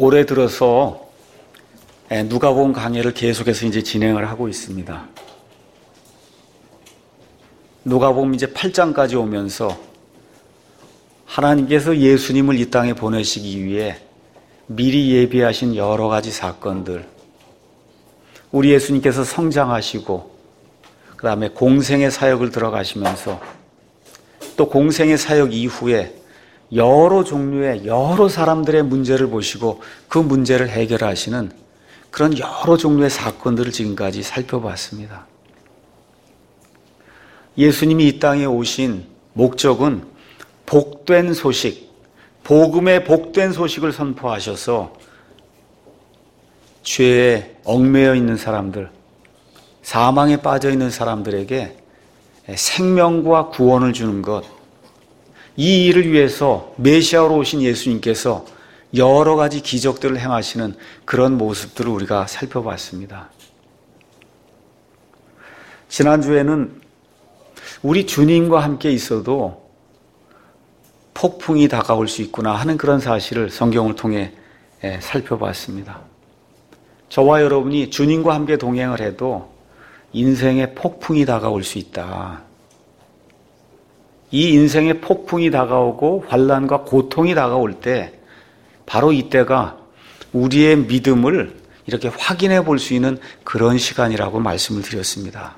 올해 들어서 누가복음 강해를 계속해서 이제 진행을 하고 있습니다. 누가복음 이제 8장까지 오면서 하나님께서 예수님을 이 땅에 보내시기 위해 미리 예비하신 여러 가지 사건들, 우리 예수님께서 성장하시고 그 다음에 공생의 사역을 들어가시면서 또 공생의 사역 이후에 여러 종류의 여러 사람들의 문제를 보시고 그 문제를 해결하시는 그런 여러 종류의 사건들을 지금까지 살펴봤습니다. 예수님이 이 땅에 오신 목적은 복된 소식, 복음의 복된 소식을 선포하셔서 죄에 얽매여 있는 사람들, 사망에 빠져 있는 사람들에게 생명과 구원을 주는 것, 이 일을 위해서 메시아로 오신 예수님께서 여러 가지 기적들을 행하시는 그런 모습들을 우리가 살펴봤습니다. 지난주에는 우리 주님과 함께 있어도 폭풍이 다가올 수 있구나 하는 그런 사실을 성경을 통해 살펴봤습니다. 저와 여러분이 주님과 함께 동행을 해도 인생의 폭풍이 다가올 수 있다. 이 인생의 폭풍이 다가오고 환난과 고통이 다가올 때 바로 이때가 우리의 믿음을 이렇게 확인해 볼 수 있는 그런 시간이라고 말씀을 드렸습니다.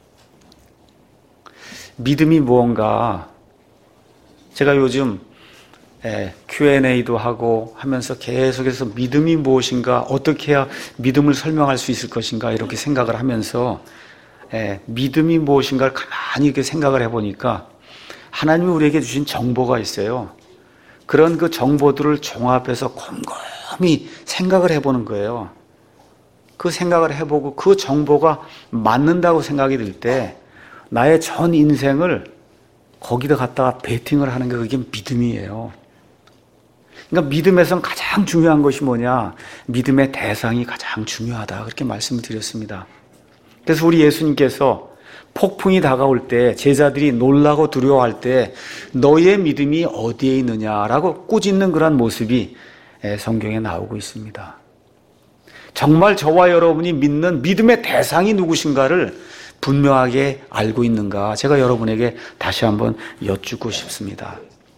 믿음이 무언가, 제가 요즘 Q&A도 하고 하면서 계속해서 믿음이 무엇인가, 어떻게 해야 믿음을 설명할 수 있을 것인가 이렇게 생각을 하면서 믿음이 무엇인가를 가만히 이렇게 생각을 해보니까 하나님이 우리에게 주신 정보가 있어요. 그런 그 정보들을 종합해서 곰곰이 생각을 해보는 거예요. 그 생각을 해보고 그 정보가 맞는다고 생각이 들 때 나의 전 인생을 거기다 갖다가 베팅을 하는 게 그게 믿음이에요. 그러니까 믿음에선 가장 중요한 것이 뭐냐? 믿음의 대상이 가장 중요하다. 그렇게 말씀을 드렸습니다. 그래서 우리 예수님께서 폭풍이 다가올 때 제자들이 놀라고 두려워할 때 너희의 믿음이 어디에 있느냐라고 꾸짖는 그런 모습이 성경에 나오고 있습니다. 정말 저와 여러분이 믿는 믿음의 대상이 누구신가를 분명하게 알고 있는가? 제가 여러분에게 다시 한번 여쭙고 싶습니다.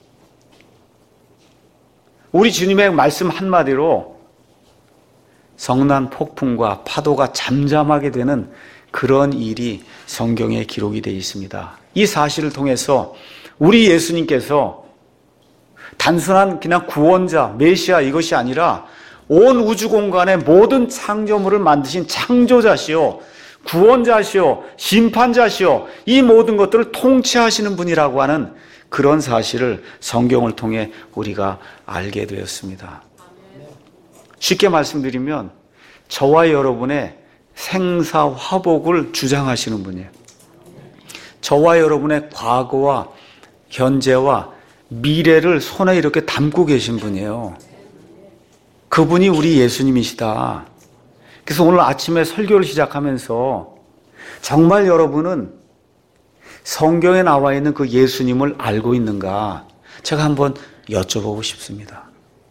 우리 주님의 말씀 한마디로 성난 폭풍과 파도가 잠잠하게 되는 그런 일이 성경에 기록이 되어 있습니다. 이 사실을 통해서 우리 예수님께서 단순한 그냥 구원자, 메시아 이것이 아니라 온 우주 공간의 모든 창조물을 만드신 창조자시요, 구원자시요, 심판자시요, 이 모든 것들을 통치하시는 분이라고 하는 그런 사실을 성경을 통해 우리가 알게 되었습니다. 쉽게 말씀드리면 저와 여러분의 생사화복을 주장하시는 분이에요. 저와 여러분의 과거와 현재와 미래를 손에 이렇게 담고 계신 분이에요. 그분이 우리 예수님이시다. 그래서 오늘 아침에 설교를 시작하면서 정말 여러분은 성경에 나와 있는 그 예수님을 알고 있는가? 제가 한번 여쭤보고 싶습니다.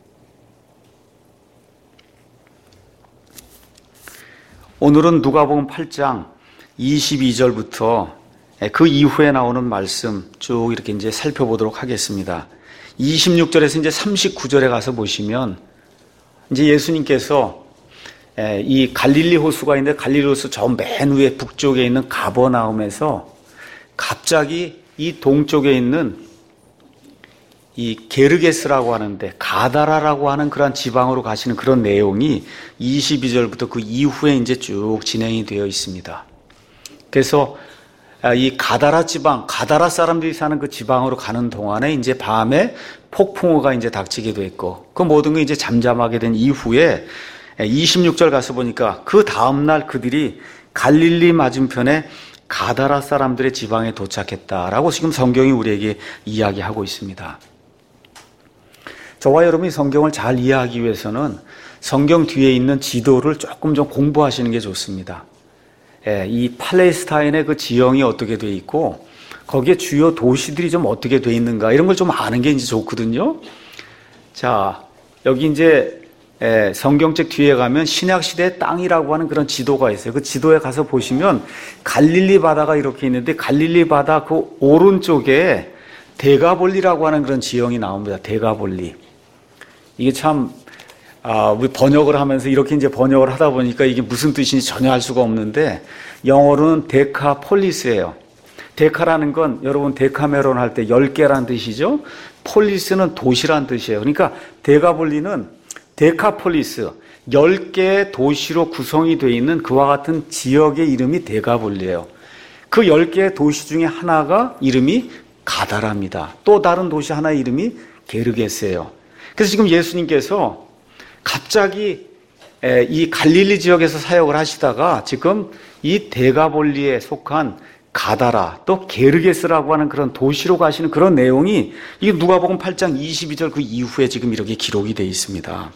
오늘은 누가복음 8장 22절부터 그 이후에 나오는 말씀 쭉 이렇게 이제 살펴보도록 하겠습니다. 26절에서 이제 39절에 가서 보시면 이제 예수님께서 이 갈릴리 호수가 있는데 갈릴리 호수 저 맨 위에 북쪽에 있는 가버나움에서 갑자기 이 동쪽에 있는 이 게르게스라고 하는데 가다라라고 하는 그런 지방으로 가시는 그런 내용이 22절부터 그 이후에 이제 쭉 진행이 되어 있습니다. 그래서 이 가다라 지방, 가다라 사람들이 사는 그 지방으로 가는 동안에 이제 밤에 폭풍우가 이제 닥치게 됐고 그 모든 게 이제 잠잠하게 된 이후에 26절 가서 보니까 그 다음날 그들이 갈릴리 맞은편에 가다라 사람들의 지방에 도착했다라고 지금 성경이 우리에게 이야기하고 있습니다. 저와 여러분이 성경을 잘 이해하기 위해서는 성경 뒤에 있는 지도를 조금 좀 공부하시는 게 좋습니다. 이 팔레스타인의 그 지형이 어떻게 돼 있고 거기에 주요 도시들이 좀 어떻게 돼 있는가 이런 걸 좀 아는 게 이제 좋거든요. 자, 여기 이제 성경책 뒤에 가면 신약시대의 땅이라고 하는 그런 지도가 있어요. 그 지도에 가서 보시면 갈릴리 바다가 이렇게 있는데 갈릴리 바다 그 오른쪽에 데가볼리라고 하는 그런 지형이 나옵니다. 데가볼리. 이게 참, 우리 번역을 하면서 이렇게 이제 번역을 하다 보니까 이게 무슨 뜻인지 전혀 알 수가 없는데 영어로는 데카폴리스예요. 데카라는 건 여러분 데카메론 할 때 10개라는 뜻이죠. 폴리스는 도시란 뜻이에요. 그러니까 데가볼리는 데카폴리스, 10개의 도시로 구성이 되어 있는 그와 같은 지역의 이름이 데가볼리예요. 그 10개의 도시 중에 하나가 이름이 가다라입니다. 또 다른 도시 하나의 이름이 게르게스예요. 그래서 지금 예수님께서 갑자기 이 갈릴리 지역에서 사역을 하시다가 지금 이 데가볼리에 속한 가다라 또 게르게스라고 하는 그런 도시로 가시는 그런 내용이 이게 누가복음 8장 22절 그 이후에 지금 이렇게 기록이 되어 있습니다.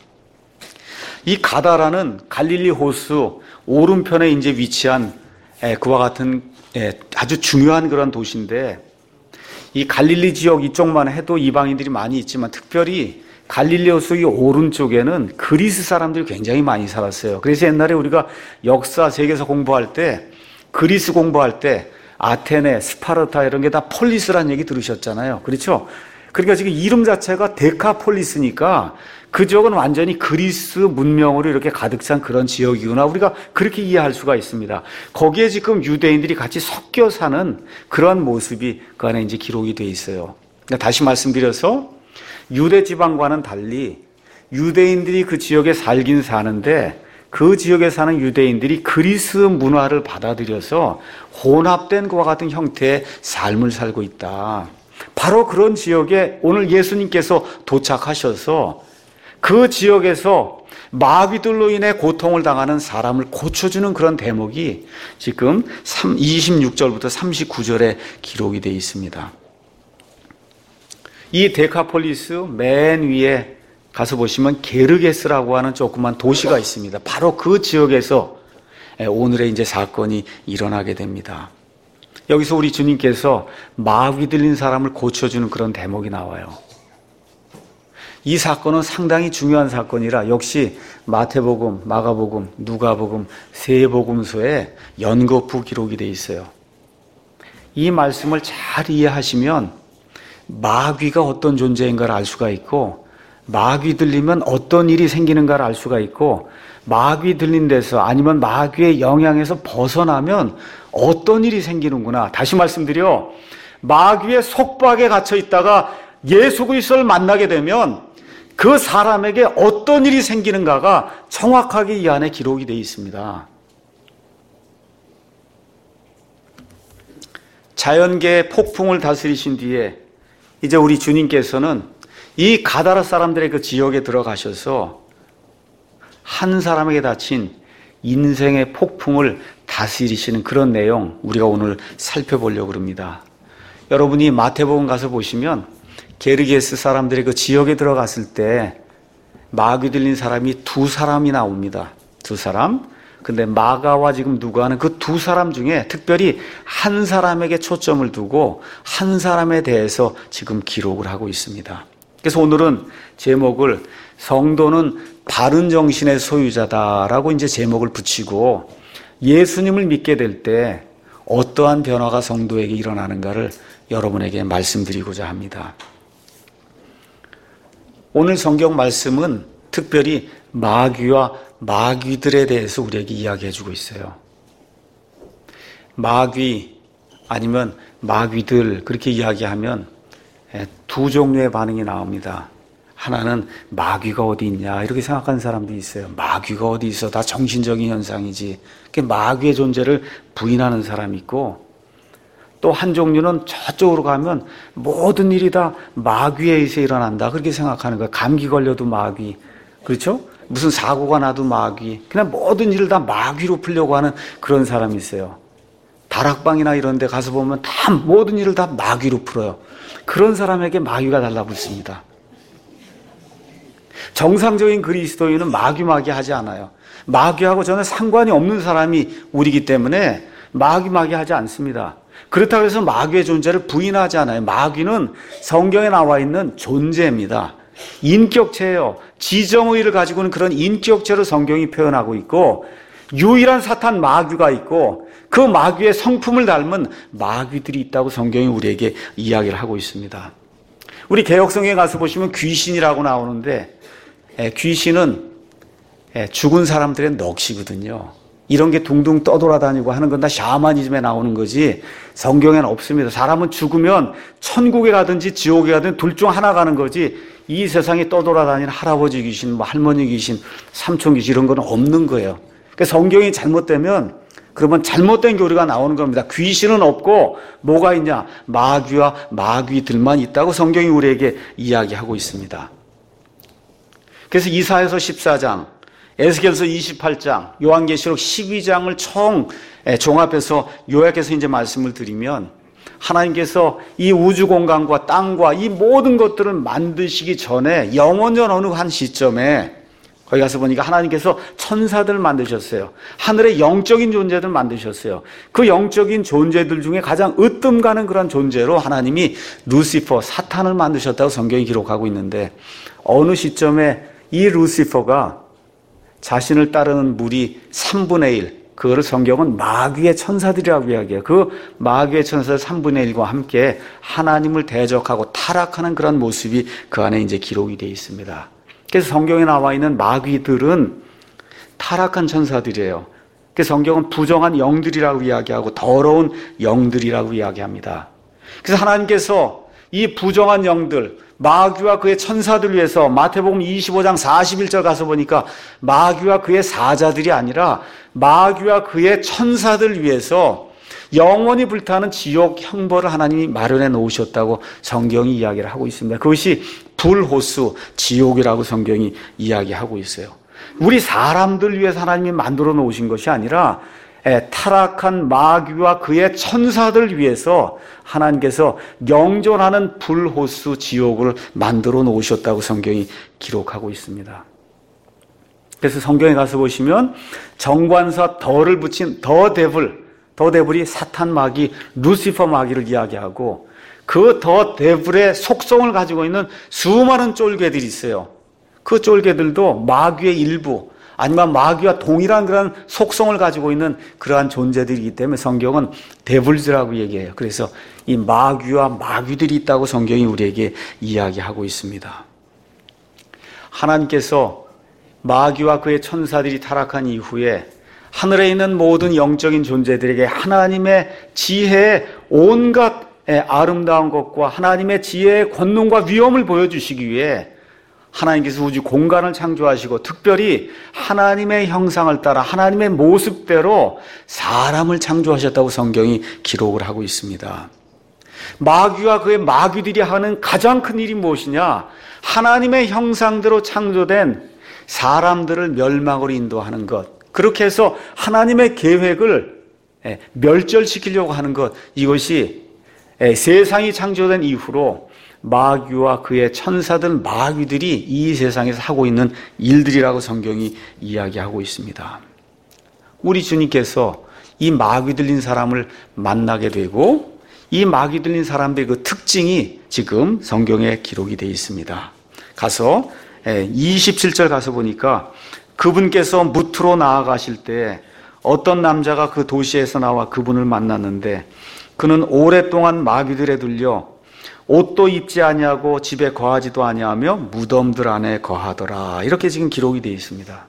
이 가다라는 갈릴리 호수 오른편에 이제 위치한 그와 같은 아주 중요한 그런 도시인데 이 갈릴리 지역 이쪽만 해도 이방인들이 많이 있지만 특별히 갈릴리 호수 이 오른쪽에는 그리스 사람들이 굉장히 많이 살았어요. 그래서 옛날에 우리가 역사 세계사 공부할 때 그리스 공부할 때 아테네, 스파르타 이런 게 다 폴리스라는 얘기 들으셨잖아요. 그렇죠? 그러니까 지금 이름 자체가 데카폴리스니까 그 지역은 완전히 그리스 문명으로 이렇게 가득 찬 그런 지역이구나. 우리가 그렇게 이해할 수가 있습니다. 거기에 지금 유대인들이 같이 섞여 사는 그런 모습이 그 안에 이제 기록이 되어 있어요. 그러니까 다시 말씀드려서 유대 지방과는 달리 유대인들이 그 지역에 살긴 사는데 그 지역에 사는 유대인들이 그리스 문화를 받아들여서 혼합된 그와 같은 형태의 삶을 살고 있다. 바로 그런 지역에 오늘 예수님께서 도착하셔서 그 지역에서 마귀들로 인해 고통을 당하는 사람을 고쳐주는 그런 대목이 지금 26절부터 39절에 기록이 되어 있습니다. 이 데카폴리스 맨 위에 가서 보시면 게르게스라고 하는 조그만 도시가 있습니다. 바로 그 지역에서 오늘의 이제 사건이 일어나게 됩니다. 여기서 우리 주님께서 마귀 들린 사람을 고쳐주는 그런 대목이 나와요. 이 사건은 상당히 중요한 사건이라 역시 마태복음, 마가복음, 누가복음, 세 복음서에 연거푸 기록이 되어 있어요. 이 말씀을 잘 이해하시면 마귀가 어떤 존재인가를 알 수가 있고 마귀 들리면 어떤 일이 생기는가를 알 수가 있고 마귀 들린 데서 아니면 마귀의 영향에서 벗어나면 어떤 일이 생기는구나. 다시 말씀드려 마귀의 속박에 갇혀 있다가 예수 그리스도를 만나게 되면 그 사람에게 어떤 일이 생기는가가 정확하게 이 안에 기록이 되어 있습니다. 자연계의 폭풍을 다스리신 뒤에 이제 우리 주님께서는 이 가다라 사람들의 그 지역에 들어가셔서 한 사람에게 닥친 인생의 폭풍을 다스리시는 그런 내용 우리가 오늘 살펴보려고 합니다. 여러분이 마태복음 가서 보시면 게르게스 사람들의 그 지역에 들어갔을 때 마귀 들린 사람이 두 사람이 나옵니다. 두 사람. 근데 마가와 지금 누가는 그 두 사람 중에 특별히 한 사람에게 초점을 두고 한 사람에 대해서 지금 기록을 하고 있습니다. 그래서 오늘은 제목을 성도는 바른 정신의 소유자다라고 이제 제목을 붙이고 예수님을 믿게 될 때 어떠한 변화가 성도에게 일어나는가를 여러분에게 말씀드리고자 합니다. 오늘 성경 말씀은 특별히 마귀와 마귀들에 대해서 우리에게 이야기해 주고 있어요. 마귀 아니면 마귀들 그렇게 이야기하면 두 종류의 반응이 나옵니다. 하나는 마귀가 어디 있냐 이렇게 생각하는 사람도 있어요. 마귀가 어디 있어? 다 정신적인 현상이지. 마귀의 존재를 부인하는 사람이 있고 또 한 종류는 저쪽으로 가면 모든 일이 다 마귀에 의해서 일어난다 그렇게 생각하는 거예요. 감기 걸려도 마귀, 그렇죠? 무슨 사고가 나도 마귀, 그냥 모든 일을 다 마귀로 풀려고 하는 그런 사람이 있어요. 다락방이나 이런 데 가서 보면 다 모든 일을 다 마귀로 풀어요. 그런 사람에게 마귀가 달라붙습니다. 정상적인 그리스도인은 마귀 하지 않아요. 마귀하고 전혀 상관이 없는 사람이 우리이기 때문에 마귀 하지 않습니다. 그렇다고 해서 마귀의 존재를 부인하지 않아요. 마귀는 성경에 나와 있는 존재입니다. 인격체예요. 지정의를 가지고 있는 그런 인격체로 성경이 표현하고 있고, 유일한 사탄 마귀가 있고, 그 마귀의 성품을 닮은 마귀들이 있다고 성경이 우리에게 이야기를 하고 있습니다. 우리 개역성경에 가서 보시면 귀신이라고 나오는데, 귀신은 죽은 사람들의 넋이거든요. 이런 게 둥둥 떠돌아다니고 하는 건 다 샤머니즘에 나오는 거지 성경에는 없습니다. 사람은 죽으면 천국에 가든지 지옥에 가든지 둘 중 하나 가는 거지, 이 세상에 떠돌아다니는 할아버지 귀신, 뭐 할머니 귀신, 삼촌 귀신 이런 건 없는 거예요. 그러니까 성경이 잘못되면 그러면 잘못된 교리가 나오는 겁니다. 귀신은 없고 뭐가 있냐? 마귀와 마귀들만 있다고 성경이 우리에게 이야기하고 있습니다. 그래서 이사야서 14장, 에스겔서 28장, 요한계시록 12장을 종합해서 요약해서 이제 말씀을 드리면, 하나님께서 이 우주 공간과 땅과 이 모든 것들을 만드시기 전에 영원전 어느 한 시점에 거기 가서 보니까 하나님께서 천사들을 만드셨어요. 하늘의 영적인 존재들 만드셨어요. 그 영적인 존재들 중에 가장 으뜸 가는 그런 존재로 하나님이 루시퍼, 사탄을 만드셨다고 성경이 기록하고 있는데, 어느 시점에 이 루시퍼가 자신을 따르는 무리 3분의 1, 그거를 성경은 마귀의 천사들이라고 이야기해요. 그 마귀의 천사들 3분의 1과 함께 하나님을 대적하고 타락하는 그런 모습이 그 안에 이제 기록이 되어 있습니다. 그래서 성경에 나와 있는 마귀들은 타락한 천사들이에요. 그래서 성경은 부정한 영들이라고 이야기하고 더러운 영들이라고 이야기합니다. 그래서 하나님께서 이 부정한 영들, 마귀와 그의 천사들 위해서 마태복음 25장 41절 가서 보니까 마귀와 그의 사자들이 아니라 마귀와 그의 천사들 위해서 영원히 불타는 지옥 형벌을 하나님이 마련해 놓으셨다고 성경이 이야기를 하고 있습니다. 그것이 불호수, 지옥이라고 성경이 이야기하고 있어요. 우리 사람들 위해서 하나님이 만들어 놓으신 것이 아니라 타락한 마귀와 그의 천사들 위해서 하나님께서 영존하는 불호수 지옥을 만들어 놓으셨다고 성경이 기록하고 있습니다. 그래서 성경에 가서 보시면 정관사 더를 붙인 더 데블이 사탄 마귀, 루시퍼 마귀를 이야기하고, 그 더 데블의 속성을 가지고 있는 수많은 쫄개들이 있어요. 그 쫄개들도 마귀의 일부, 아니면 마귀와 동일한 그런 속성을 가지고 있는 그러한 존재들이기 때문에 성경은 데블즈라고 얘기해요. 그래서 이 마귀와 마귀들이 있다고 성경이 우리에게 이야기하고 있습니다. 하나님께서 마귀와 그의 천사들이 타락한 이후에 하늘에 있는 모든 영적인 존재들에게 하나님의 지혜의 온갖 아름다운 것과 하나님의 지혜의 권능과 위엄을 보여주시기 위해 하나님께서 우주 공간을 창조하시고 특별히 하나님의 형상을 따라 하나님의 모습대로 사람을 창조하셨다고 성경이 기록을 하고 있습니다. 마귀와 그의 마귀들이 하는 가장 큰 일이 무엇이냐? 하나님의 형상대로 창조된 사람들을 멸망으로 인도하는 것. 그렇게 해서 하나님의 계획을 멸절시키려고 하는 것. 이것이 세상이 창조된 이후로 마귀와 그의 천사들 마귀들이 이 세상에서 하고 있는 일들이라고 성경이 이야기하고 있습니다. 우리 주님께서 이 마귀 들린 사람을 만나게 되고 이 마귀 들린 사람들의 그 특징이 지금 성경에 기록이 되어 있습니다. 가서 27절 가서 보니까 그분께서 무트로 나아가실 때 어떤 남자가 그 도시에서 나와 그분을 만났는데 그는 오랫동안 마귀들에 들려 옷도 입지 아니하고 집에 거하지도 아니하며 무덤들 안에 거하더라. 이렇게 지금 기록이 되어 있습니다.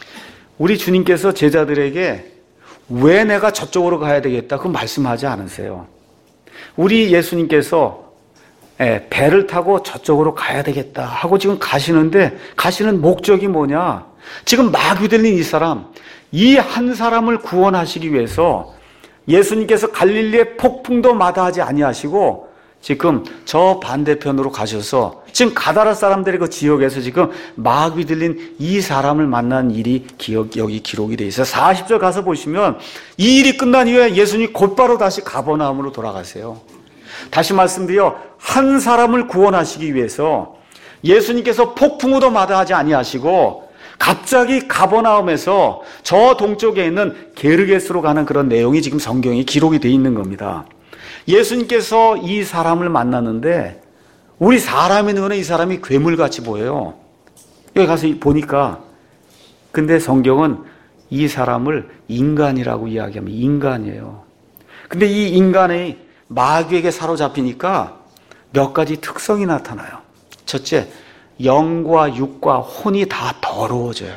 우리 주님께서 제자들에게 왜 내가 저쪽으로 가야 되겠다 그 말씀하지 않으세요. 우리 예수님께서 배를 타고 저쪽으로 가야 되겠다 하고 지금 가시는데 가시는 목적이 뭐냐? 지금 마귀 들린 이 사람, 이 한 사람을 구원하시기 위해서 예수님께서 갈릴리의 폭풍도 마다하지 아니하시고 지금 저 반대편으로 가셔서 지금 가다라 사람들의 그 지역에서 지금 마귀 들린 이 사람을 만난 일이 여기 기록이 되어 있어요. 40절 가서 보시면 이 일이 끝난 이후에 예수님이 곧바로 다시 가버나움으로 돌아가세요. 다시 말씀드려 한 사람을 구원하시기 위해서 예수님께서 폭풍우도 마다하지 아니하시고 갑자기 가버나움에서 저 동쪽에 있는 게르게스로 가는 그런 내용이 지금 성경에 기록이 되어 있는 겁니다. 예수님께서 이 사람을 만났는데 우리 사람의 눈에 이 사람이 괴물같이 보여요. 여기 가서 보니까, 근데 성경은 이 사람을 인간이라고 이야기하면 인간이에요. 근데 이 인간이 마귀에게 사로잡히니까 몇 가지 특성이 나타나요. 첫째, 영과 육과 혼이 다 더러워져요.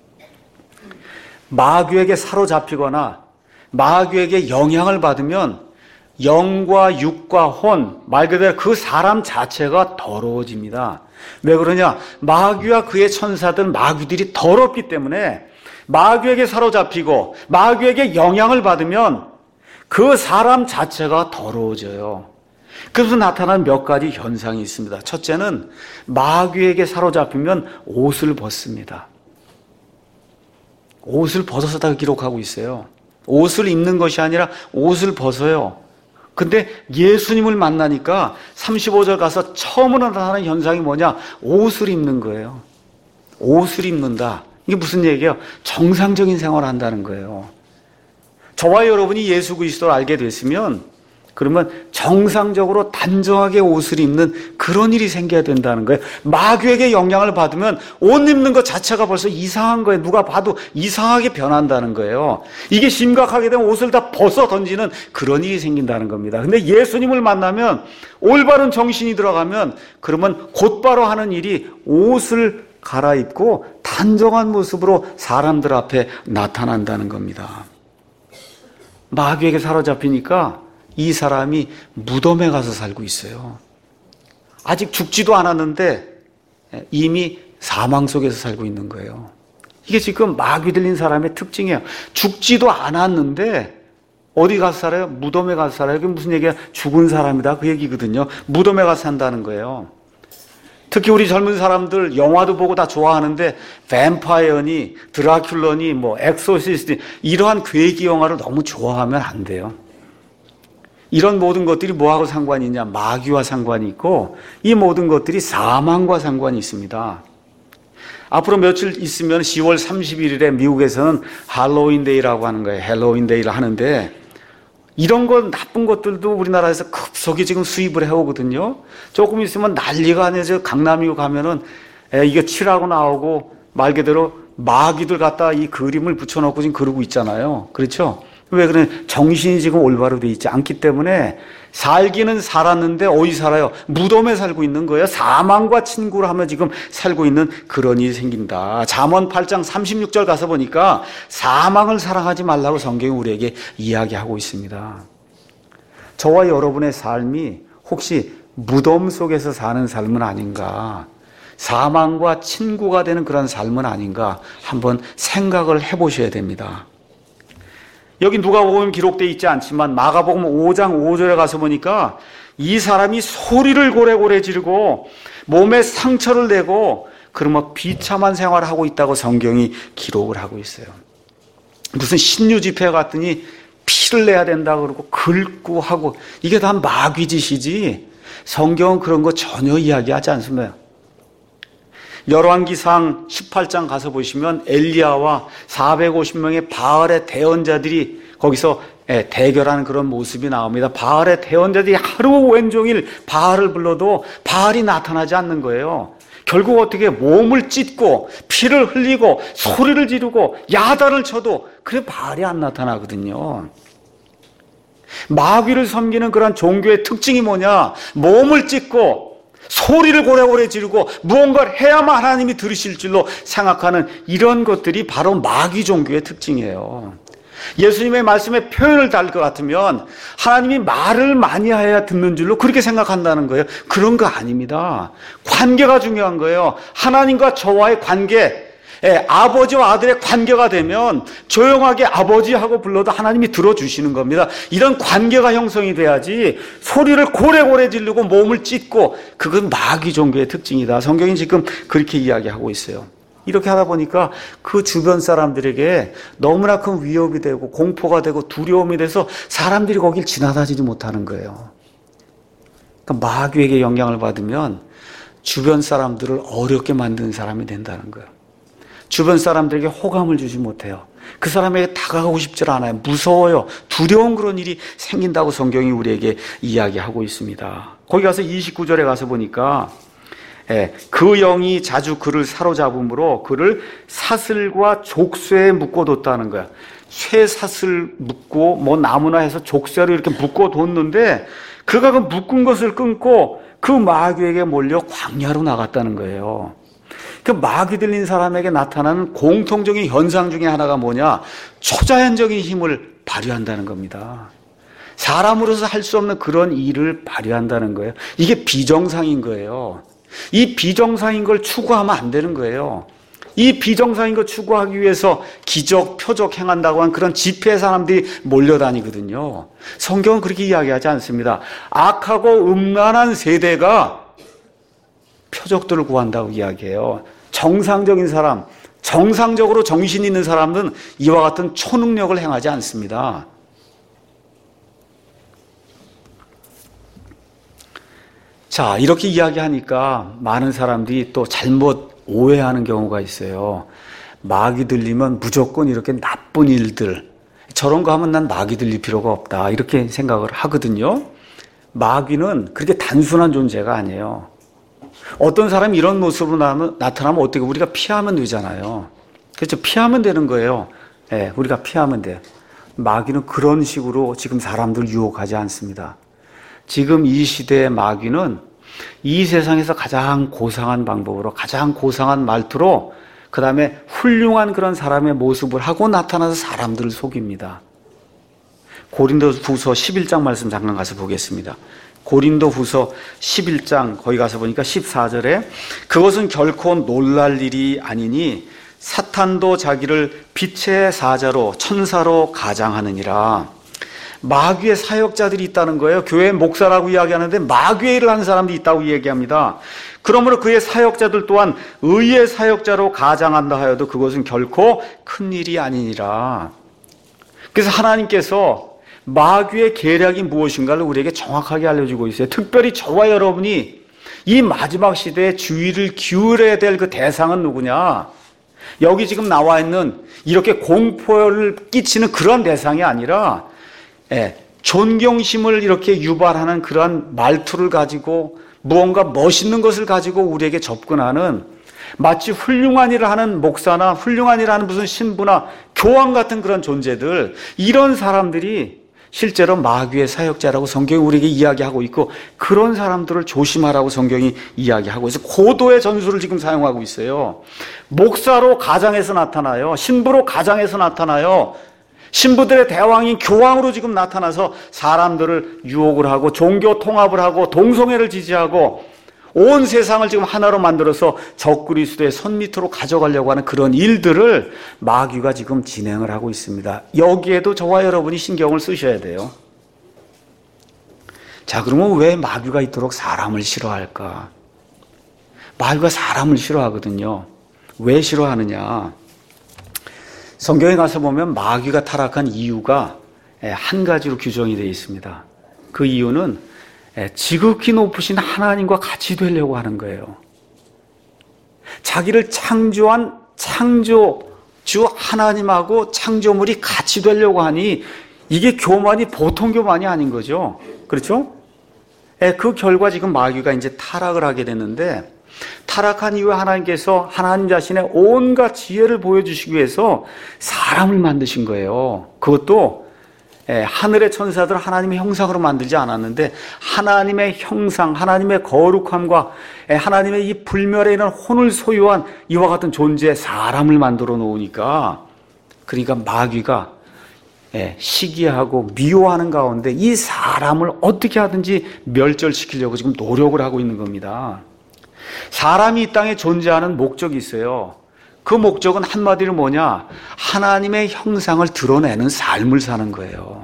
마귀에게 사로잡히거나 마귀에게 영향을 받으면 영과 육과 혼, 말 그대로 그 사람 자체가 더러워집니다. 왜 그러냐? 마귀와 그의 천사들, 마귀들이 더럽기 때문에 마귀에게 사로잡히고 마귀에게 영향을 받으면 그 사람 자체가 더러워져요. 그래서 나타나는 몇 가지 현상이 있습니다. 첫째는 마귀에게 사로잡히면 옷을 벗습니다. 옷을 벗어서 기록하고 있어요. 옷을 입는 것이 아니라 옷을 벗어요. 근데 예수님을 만나니까 35절 가서 처음으로 나타나는 현상이 뭐냐? 옷을 입는 거예요. 옷을 입는다. 이게 무슨 얘기예요? 정상적인 생활을 한다는 거예요. 저와 여러분이 예수 그리스도를 알게 됐으면 그러면 정상적으로 단정하게 옷을 입는 그런 일이 생겨야 된다는 거예요. 마귀에게 영향을 받으면 옷 입는 것 자체가 벌써 이상한 거예요. 누가 봐도 이상하게 변한다는 거예요. 이게 심각하게 되면 옷을 다 벗어 던지는 그런 일이 생긴다는 겁니다. 근데 예수님을 만나면 올바른 정신이 들어가면 그러면 곧바로 하는 일이 옷을 갈아입고 단정한 모습으로 사람들 앞에 나타난다는 겁니다. 마귀에게 사로잡히니까 이 사람이 무덤에 가서 살고 있어요. 아직 죽지도 않았는데 이미 사망 속에서 살고 있는 거예요. 이게 지금 마귀 들린 사람의 특징이에요. 죽지도 않았는데 어디 가서 살아요? 무덤에 가서 살아요. 그게 무슨 얘기야? 죽은 사람이다 그 얘기거든요. 무덤에 가서 산다는 거예요. 특히 우리 젊은 사람들 영화도 보고 다 좋아하는데 뱀파이어니 드라큘러니 뭐 엑소시스트 이러한 괴기 영화를 너무 좋아하면 안 돼요. 이런 모든 것들이 뭐하고 상관이 있냐? 마귀와 상관이 있고 이 모든 것들이 사망과 상관이 있습니다. 앞으로 며칠 있으면 10월 31일에 미국에서는 할로윈 데이라고 하는 거예요. 할로윈 데이를 하는데 이런 것 나쁜 것들도 우리나라에서 급속히 지금 수입을 해오거든요. 조금 있으면 난리가 아니죠. 강남이고 가면은 이게 칠하고 나오고 말 그대로 마귀들 갖다 이 그림을 붙여놓고 지금 그러고 있잖아요. 그렇죠? 왜 그래? 정신이 지금 올바로 돼 있지 않기 때문에 살기는 살았는데 어디 살아요? 무덤에 살고 있는 거예요. 사망과 친구를 하며 지금 살고 있는 그런 일이 생긴다. 잠언 8장 36절 가서 보니까 사망을 사랑하지 말라고 성경이 우리에게 이야기하고 있습니다. 저와 여러분의 삶이 혹시 무덤 속에서 사는 삶은 아닌가? 사망과 친구가 되는 그런 삶은 아닌가? 한번 생각을 해보셔야 됩니다. 여기 누가복음 기록되어 있지 않지만 마가복음 5장 5절에 가서 보니까 이 사람이 소리를 고래고래 지르고 몸에 상처를 내고 그러면 비참한 생활을 하고 있다고 성경이 기록을 하고 있어요. 무슨 신유 집회 갔더니 피를 내야 된다 그러고 긁고 하고 이게 다 마귀짓이지 성경은 그런 거 전혀 이야기하지 않습니다. 열왕기상 18장 가서 보시면 엘리야와 450명의 바알의 대언자들이 거기서 대결하는 그런 모습이 나옵니다. 바알의 대언자들이 하루 온종일 바알을 불러도 바알이 나타나지 않는 거예요. 결국 어떻게 몸을 찢고 피를 흘리고 소리를 지르고 야단을 쳐도 그래 바알이 안 나타나거든요. 마귀를 섬기는 그런 종교의 특징이 뭐냐? 몸을 찢고 소리를 고래고래 지르고 무언가를 해야만 하나님이 들으실 줄로 생각하는 이런 것들이 바로 마귀 종교의 특징이에요. 예수님의 말씀에 표현을 달 것 같으면 하나님이 말을 많이 해야 듣는 줄로 그렇게 생각한다는 거예요. 그런 거 아닙니다. 관계가 중요한 거예요. 하나님과 저와의 관계, 아버지와 아들의 관계가 되면 조용하게 아버지하고 불러도 하나님이 들어주시는 겁니다. 이런 관계가 형성이 돼야지 소리를 고래고래 지르고 몸을 찢고 그건 마귀 종교의 특징이다. 성경이 지금 그렇게 이야기하고 있어요. 이렇게 하다 보니까 그 주변 사람들에게 너무나 큰 위협이 되고 공포가 되고 두려움이 돼서 사람들이 거길 지나다니지 못하는 거예요. 그러니까 마귀에게 영향을 받으면 주변 사람들을 어렵게 만드는 사람이 된다는 거예요. 주변 사람들에게 호감을 주지 못해요. 그 사람에게 다가가고 싶지 않아요. 무서워요. 두려운 그런 일이 생긴다고 성경이 우리에게 이야기하고 있습니다. 거기 가서 29절에 가서 보니까 그 영이 자주 그를 사로잡음으로 그를 사슬과 족쇄에 묶어뒀다는 거야. 쇠사슬 묶고 뭐 나무나 해서 족쇄로 이렇게 묶어뒀는데 그가 그 묶은 것을 끊고 그 마귀에게 몰려 광야로 나갔다는 거예요. 그 마귀 들린 사람에게 나타나는 공통적인 현상 중에 하나가 뭐냐? 초자연적인 힘을 발휘한다는 겁니다. 사람으로서 할 수 없는 그런 일을 발휘한다는 거예요. 이게 비정상인 거예요. 이 비정상인 걸 추구하면 안 되는 거예요. 이 비정상인 걸 추구하기 위해서 기적, 표적 행한다고 한 그런 집회 사람들이 몰려다니거든요. 성경은 그렇게 이야기하지 않습니다. 악하고 음란한 세대가 표적들을 구한다고 이야기해요. 정상적인 사람, 정상적으로 정신 있는 사람은 이와 같은 초능력을 행하지 않습니다. 자, 이렇게 이야기하니까 많은 사람들이 또 잘못 오해하는 경우가 있어요. 마귀 들리면 무조건 이렇게 나쁜 일들, 저런 거 하면 난 마귀 들릴 필요가 없다, 이렇게 생각을 하거든요. 마귀는 그렇게 단순한 존재가 아니에요. 어떤 사람이 이런 모습으로 나타나면 어떻게 우리가 피하면 되잖아요. 그렇죠? 피하면 되는 거예요. 네, 우리가 피하면 돼요. 마귀는 그런 식으로 지금 사람들 유혹하지 않습니다. 지금 이 시대의 마귀는 이 세상에서 가장 고상한 방법으로, 가장 고상한 말투로, 그 다음에 훌륭한 그런 사람의 모습을 하고 나타나서 사람들을 속입니다. 고린도후서 11장 말씀 잠깐 가서 보겠습니다. 고린도후서 11장 거기 가서 보니까 14절에 그것은 결코 놀랄 일이 아니니 사탄도 자기를 빛의 사자로 천사로 가장하느니라. 마귀의 사역자들이 있다는 거예요. 교회 목사라고 이야기하는데 마귀의 일을 하는 사람들이 있다고 얘기합니다. 그러므로 그의 사역자들 또한 의의 사역자로 가장한다 하여도 그것은 결코 큰 일이 아니니라. 그래서 하나님께서 마귀의 계략이 무엇인가를 우리에게 정확하게 알려주고 있어요. 특별히 저와 여러분이 이 마지막 시대에 주의를 기울여야 될 그 대상은 누구냐? 여기 지금 나와 있는 이렇게 공포를 끼치는 그런 대상이 아니라 존경심을 이렇게 유발하는 그러한 말투를 가지고 무언가 멋있는 것을 가지고 우리에게 접근하는, 마치 훌륭한 일을 하는 목사나 훌륭한 일을 하는 무슨 신부나 교황 같은 그런 존재들, 이런 사람들이 실제로 마귀의 사역자라고 성경이 우리에게 이야기하고 있고, 그런 사람들을 조심하라고 성경이 이야기하고 있어요. 고도의 전술을 지금 사용하고 있어요. 목사로 가장해서 나타나요. 신부로 가장해서 나타나요. 신부들의 대왕인 교황으로 지금 나타나서 사람들을 유혹을 하고 종교 통합을 하고 동성애를 지지하고 온 세상을 지금 하나로 만들어서 적그리스도의 손밑으로 가져가려고 하는 그런 일들을 마귀가 지금 진행을 하고 있습니다. 여기에도 저와 여러분이 신경을 쓰셔야 돼요. 자, 그러면 왜 마귀가 이토록 사람을 싫어할까? 마귀가 사람을 싫어하거든요. 왜 싫어하느냐? 성경에 가서 보면 마귀가 타락한 이유가 한 가지로 규정이 되어 있습니다. 그 이유는 지극히 높으신 하나님과 같이 되려고 하는 거예요. 자기를 창조한 창조주 하나님하고 창조물이 같이 되려고 하니 이게 교만이 보통 교만이 아닌 거죠. 그렇죠? 그 결과 지금 마귀가 이제 타락을 하게 됐는데, 타락한 이후에 하나님께서 하나님 자신의 온갖 지혜를 보여주시기 위해서 사람을 만드신 거예요. 그것도 하늘의 천사들 하나님의 형상으로 만들지 않았는데 하나님의 형상, 하나님의 거룩함과 하나님의 이 불멸에 있는 혼을 소유한 이와 같은 존재의 사람을 만들어 놓으니까, 그러니까 마귀가 시기하고 미워하는 가운데 이 사람을 어떻게 하든지 멸절시키려고 지금 노력을 하고 있는 겁니다. 사람이 이 땅에 존재하는 목적이 있어요. 그 목적은 한마디로 뭐냐? 하나님의 형상을 드러내는 삶을 사는 거예요.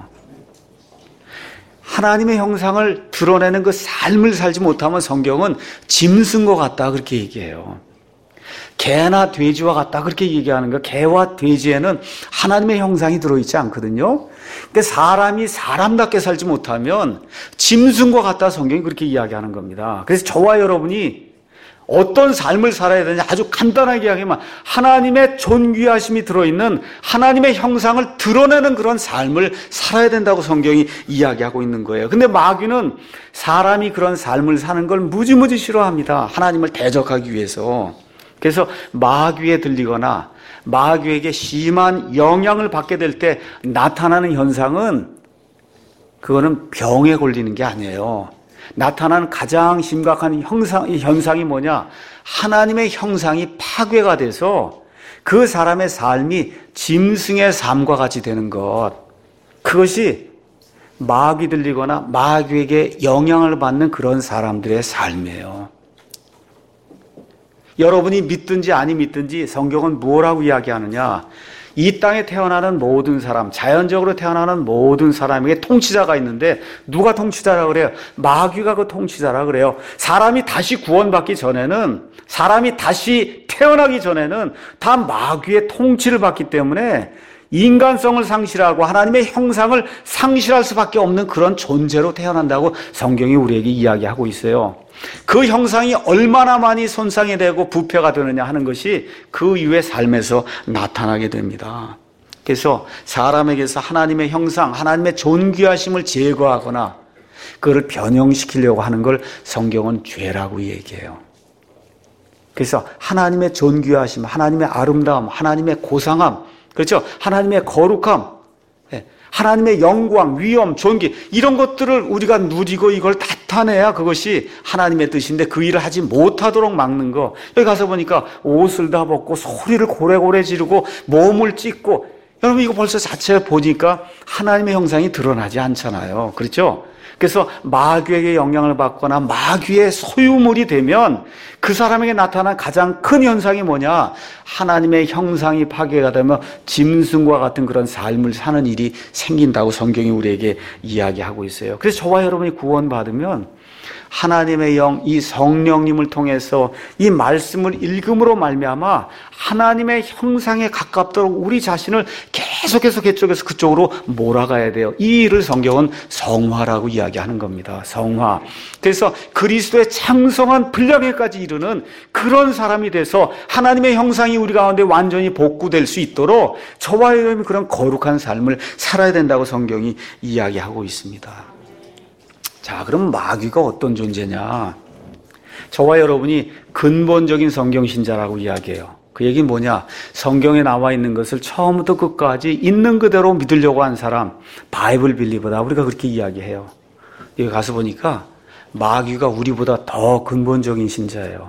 하나님의 형상을 드러내는 그 삶을 살지 못하면 성경은 짐승과 같다 그렇게 얘기해요. 개나 돼지와 같다 그렇게 얘기하는 거예요. 개와 돼지에는 하나님의 형상이 들어있지 않거든요. 근데 사람이 사람답게 살지 못하면 짐승과 같다 성경이 그렇게 이야기하는 겁니다. 그래서 저와 여러분이 어떤 삶을 살아야 되냐 아주 간단하게 이야기하면 하나님의 존귀하심이 들어있는 하나님의 형상을 드러내는 그런 삶을 살아야 된다고 성경이 이야기하고 있는 거예요. 근데 마귀는 사람이 그런 삶을 사는 걸 무지무지 싫어합니다. 하나님을 대적하기 위해서. 그래서 마귀에 들리거나 마귀에게 심한 영향을 받게 될 때 나타나는 현상은 그거는 병에 걸리는 게 아니에요. 나타나는 가장 심각한 현상이 뭐냐? 하나님의 형상이 파괴가 돼서 그 사람의 삶이 짐승의 삶과 같이 되는 것. 그것이 마귀 들리거나 마귀에게 영향을 받는 그런 사람들의 삶이에요. 여러분이 믿든지 아니 믿든지 성경은 뭐라고 이야기하느냐? 이 땅에 태어나는 모든 사람, 자연적으로 태어나는 모든 사람에게 통치자가 있는데 누가 통치자라 그래요? 마귀가 그 통치자라 그래요. 사람이 다시 구원받기 전에는, 사람이 다시 태어나기 전에는 다 마귀의 통치를 받기 때문에 인간성을 상실하고 하나님의 형상을 상실할 수밖에 없는 그런 존재로 태어난다고 성경이 우리에게 이야기하고 있어요. 그 형상이 얼마나 많이 손상이 되고 부패가 되느냐 하는 것이 그 이후의 삶에서 나타나게 됩니다. 그래서 사람에게서 하나님의 형상, 하나님의 존귀하심을 제거하거나 그걸 변형시키려고 하는 걸 성경은 죄라고 얘기해요. 그래서 하나님의 존귀하심, 하나님의 아름다움, 하나님의 고상함, 그렇죠? 하나님의 거룩함, 하나님의 영광, 위엄, 존귀 이런 것들을 우리가 누리고 이걸 나타내야 그것이 하나님의 뜻인데 그 일을 하지 못하도록 막는 거. 여기 가서 보니까 옷을 다 벗고 소리를 고래고래 지르고 몸을 찢고 여러분 이거 벌써 자체 보니까 하나님의 형상이 드러나지 않잖아요. 그렇죠? 그래서 마귀에게 영향을 받거나 마귀의 소유물이 되면 그 사람에게 나타난 가장 큰 현상이 뭐냐? 하나님의 형상이 파괴가 되면 짐승과 같은 그런 삶을 사는 일이 생긴다고 성경이 우리에게 이야기하고 있어요. 그래서 저와 여러분이 구원받으면 하나님의 영, 이 성령님을 통해서 이 말씀을 읽음으로 말미암아 하나님의 형상에 가깝도록 우리 자신을 계속해서 그쪽으로 몰아가야 돼요. 이 일을 성경은 성화라고 이야기하는 겁니다. 성화. 그래서 그리스도의 창성한 분량에까지 이르는 그런 사람이 돼서 하나님의 형상이 우리 가운데 완전히 복구될 수 있도록 저와 여러분이 그런 거룩한 삶을 살아야 된다고 성경이 이야기하고 있습니다. 자, 그럼 마귀가 어떤 존재냐? 저와 여러분이 근본적인 성경신자라고 이야기해요. 그 얘기는 뭐냐? 성경에 나와 있는 것을 처음부터 끝까지 있는 그대로 믿으려고 한 사람, 바이블 빌리버다. 우리가 그렇게 이야기해요. 여기 가서 보니까 마귀가 우리보다 더 근본적인 신자예요.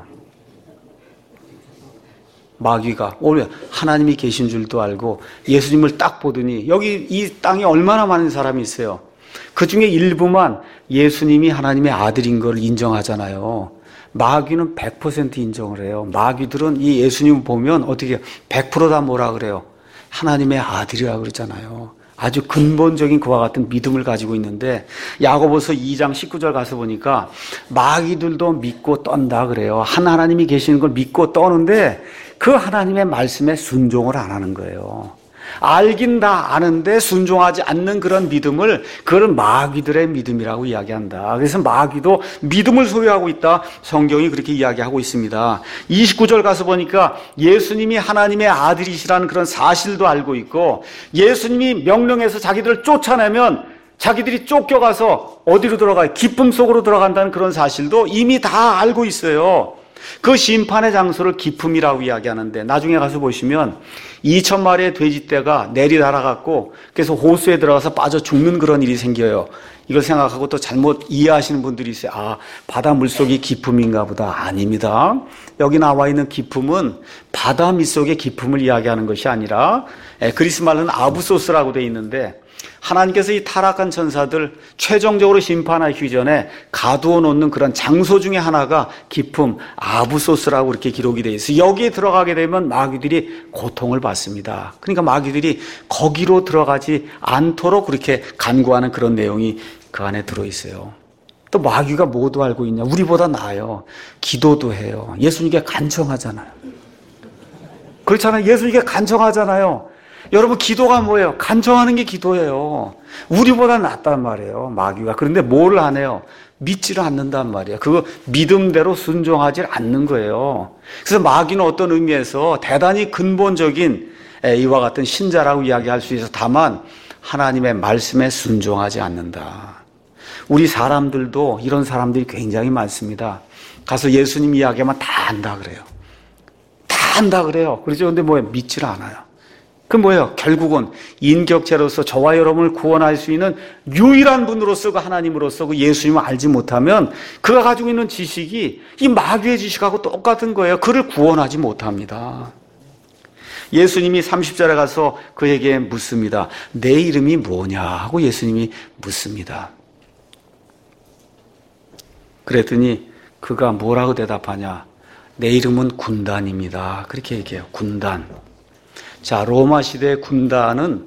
마귀가 오늘 하나님이 계신 줄도 알고 예수님을 딱 보더니 여기 이 땅에 얼마나 많은 사람이 있어요. 그 중에 일부만 예수님이 하나님의 아들인 걸 인정하잖아요. 마귀는 100% 인정을 해요. 마귀들은 이 예수님 보면 어떻게 100% 다 뭐라 그래요? 하나님의 아들이라고 그러잖아요. 아주 근본적인 그와 같은 믿음을 가지고 있는데 야고보서 2장 19절 가서 보니까 마귀들도 믿고 떤다 그래요. 한 하나님이 계시는 걸 믿고 떠는데 그 하나님의 말씀에 순종을 안 하는 거예요. 알긴 다 아는데 순종하지 않는 그런 믿음을 그걸 마귀들의 믿음이라고 이야기한다. 그래서 마귀도 믿음을 소유하고 있다. 성경이 그렇게 이야기하고 있습니다. 29절 가서 보니까 예수님이 하나님의 아들이시라는 그런 사실도 알고 있고 예수님이 명령해서 자기들을 쫓아내면 자기들이 쫓겨가서 어디로 들어가요? 기쁨 속으로 들어간다는 그런 사실도 이미 다 알고 있어요. 그 심판의 장소를 기품이라고 이야기하는데 나중에 가서 보시면 2,000마리의 돼지떼가 내리 날아갔고 그래서 호수에 들어가서 빠져 죽는 그런 일이 생겨요. 이걸 생각하고 또 잘못 이해하시는 분들이 있어요. 아, 바다 물속이 기품인가 보다. 아닙니다. 여기 나와 있는 기품은 바다 밑속의 기품을 이야기하는 것이 아니라 그리스 말로는 아부소스라고 되어 있는데 하나님께서 이 타락한 천사들 최종적으로 심판하기 전에 가두어 놓는 그런 장소 중에 하나가 기품, 아부소스라고 이렇게 기록이 되어 있어요. 여기에 들어가게 되면 마귀들이 고통을 받습니다. 그러니까 마귀들이 거기로 들어가지 않도록 그렇게 간구하는 그런 내용이 그 안에 들어있어요. 또 마귀가 뭐도 알고 있냐? 우리보다 나아요. 기도도 해요. 예수님께 간청하잖아요. 그렇잖아요. 예수님께 간청하잖아요. 여러분 기도가 뭐예요? 간청하는 게 기도예요. 우리보다 낫단 말이에요. 마귀가. 그런데 뭐를 안 해요? 믿지를 않는단 말이에요. 그거 믿음대로 순종하지 않는 거예요. 그래서 마귀는 어떤 의미에서 대단히 근본적인 이와 같은 신자라고 이야기할 수 있어. 다만 하나님의 말씀에 순종하지 않는다. 우리 사람들도 이런 사람들이 굉장히 많습니다. 가서 예수님 이야기하면 다 안다 그래요. 다 안다 그래요. 그렇죠. 근데 믿지를 않아요. 그 뭐예요? 결국은 인격체로서 저와 여러분을 구원할 수 있는 유일한 분으로서 그 하나님으로서 그 예수님을 알지 못하면 그가 가지고 있는 지식이 이 마귀의 지식하고 똑같은 거예요. 그를 구원하지 못합니다. 예수님이 30절에 가서 그에게 묻습니다. 내 이름이 뭐냐 하고 예수님이 묻습니다. 그랬더니 그가 뭐라고 대답하냐? 내 이름은 군단입니다. 그렇게 얘기해요. 군단. 자, 로마 시대의 군단은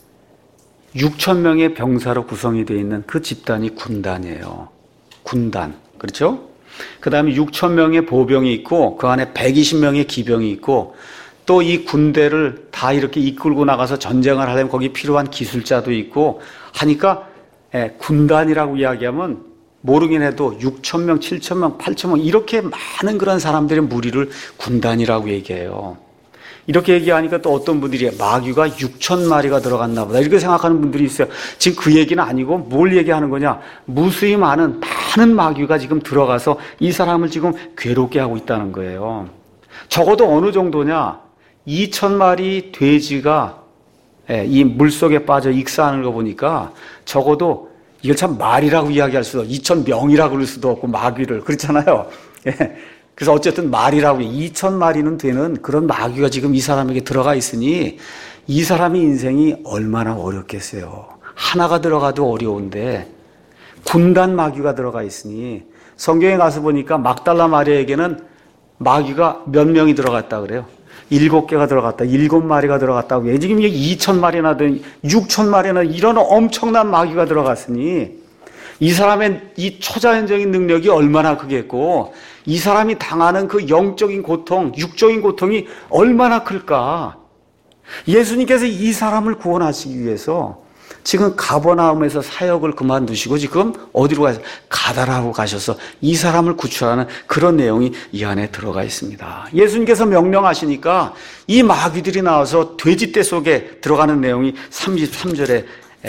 6천 명의 병사로 구성이 되어 있는 그 집단이 군단이에요. 군단. 그렇죠? 그 다음에 6천 명의 보병이 있고 그 안에 120명의 기병이 있고 또 이 군대를 다 이렇게 이끌고 나가서 전쟁을 하려면 거기 필요한 기술자도 있고 하니까 군단이라고 이야기하면 모르긴 해도 6천 명, 7천 명, 8천 명 이렇게 많은 그런 사람들의 무리를 군단이라고 얘기해요. 이렇게 얘기하니까 또 어떤 분들이 마귀가 6천 마리가 들어갔나 보다 이렇게 생각하는 분들이 있어요. 지금 그 얘기는 아니고 뭘 얘기하는 거냐? 무수히 많은 마귀가 지금 들어가서 이 사람을 지금 괴롭게 하고 있다는 거예요. 적어도 어느 정도냐? 2천 마리 돼지가 이 물속에 빠져 익사하는 거 보니까 적어도 이걸 참 말이라고 이야기할 수도 2천 명이라고 그럴 수도 없고 마귀를 그렇잖아요. 그래서 어쨌든 말이라고 2천 마리는 되는 그런 마귀가 지금 이 사람에게 들어가 있으니 이 사람의 인생이 얼마나 어렵겠어요. 하나가 들어가도 어려운데 군단 마귀가 들어가 있으니 성경에 가서 보니까 막달라 마리아에게는 마귀가 몇 명이 들어갔다 그래요. 7개가 들어갔다. 7마리가 들어갔다고 해요. 지금 이게 2천 마리나 된 6천 마리나 이런 엄청난 마귀가 들어갔으니 이 사람의 이 초자연적인 능력이 얼마나 크겠고 이 사람이 당하는 그 영적인 고통, 육적인 고통이 얼마나 클까. 예수님께서 이 사람을 구원하시기 위해서 지금 가버나움에서 사역을 그만두시고 지금 어디로 가서 가다라고 가셔서 이 사람을 구출하는 그런 내용이 이 안에 들어가 있습니다. 예수님께서 명령하시니까 이 마귀들이 나와서 돼지떼 속에 들어가는 내용이 33절에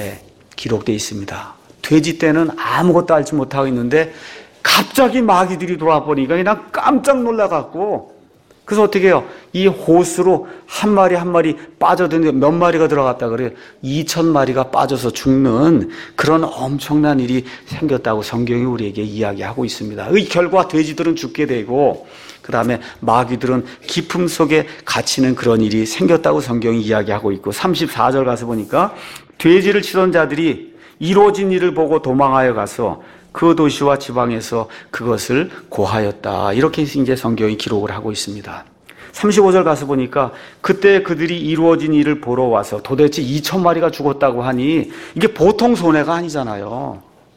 기록되어 있습니다. 돼지떼는 아무것도 알지 못하고 있는데 갑자기 마귀들이 돌아와 보니까 그냥 깜짝 놀라갖고 그래서 어떻게 해요? 이 호수로 한 마리 한 마리 빠져드는데 몇 마리가 들어갔다 그래요? 2천 마리가 빠져서 죽는 그런 엄청난 일이 생겼다고 성경이 우리에게 이야기하고 있습니다. 이 결과 돼지들은 죽게 되고 그 다음에 마귀들은 기품 속에 갇히는 그런 일이 생겼다고 성경이 이야기하고 있고 34절 가서 보니까 돼지를 치던 자들이 이루어진 일을 보고 도망하여 가서 그 도시와 지방에서 그것을 고하였다. 이렇게 이제 성경이 기록을 하고 있습니다. 35절 가서 보니까 그때 그들이 이루어진 일을 보러 와서 도대체 2천 마리가 죽었다고 하니 이게 보통 손해가 아니잖아요.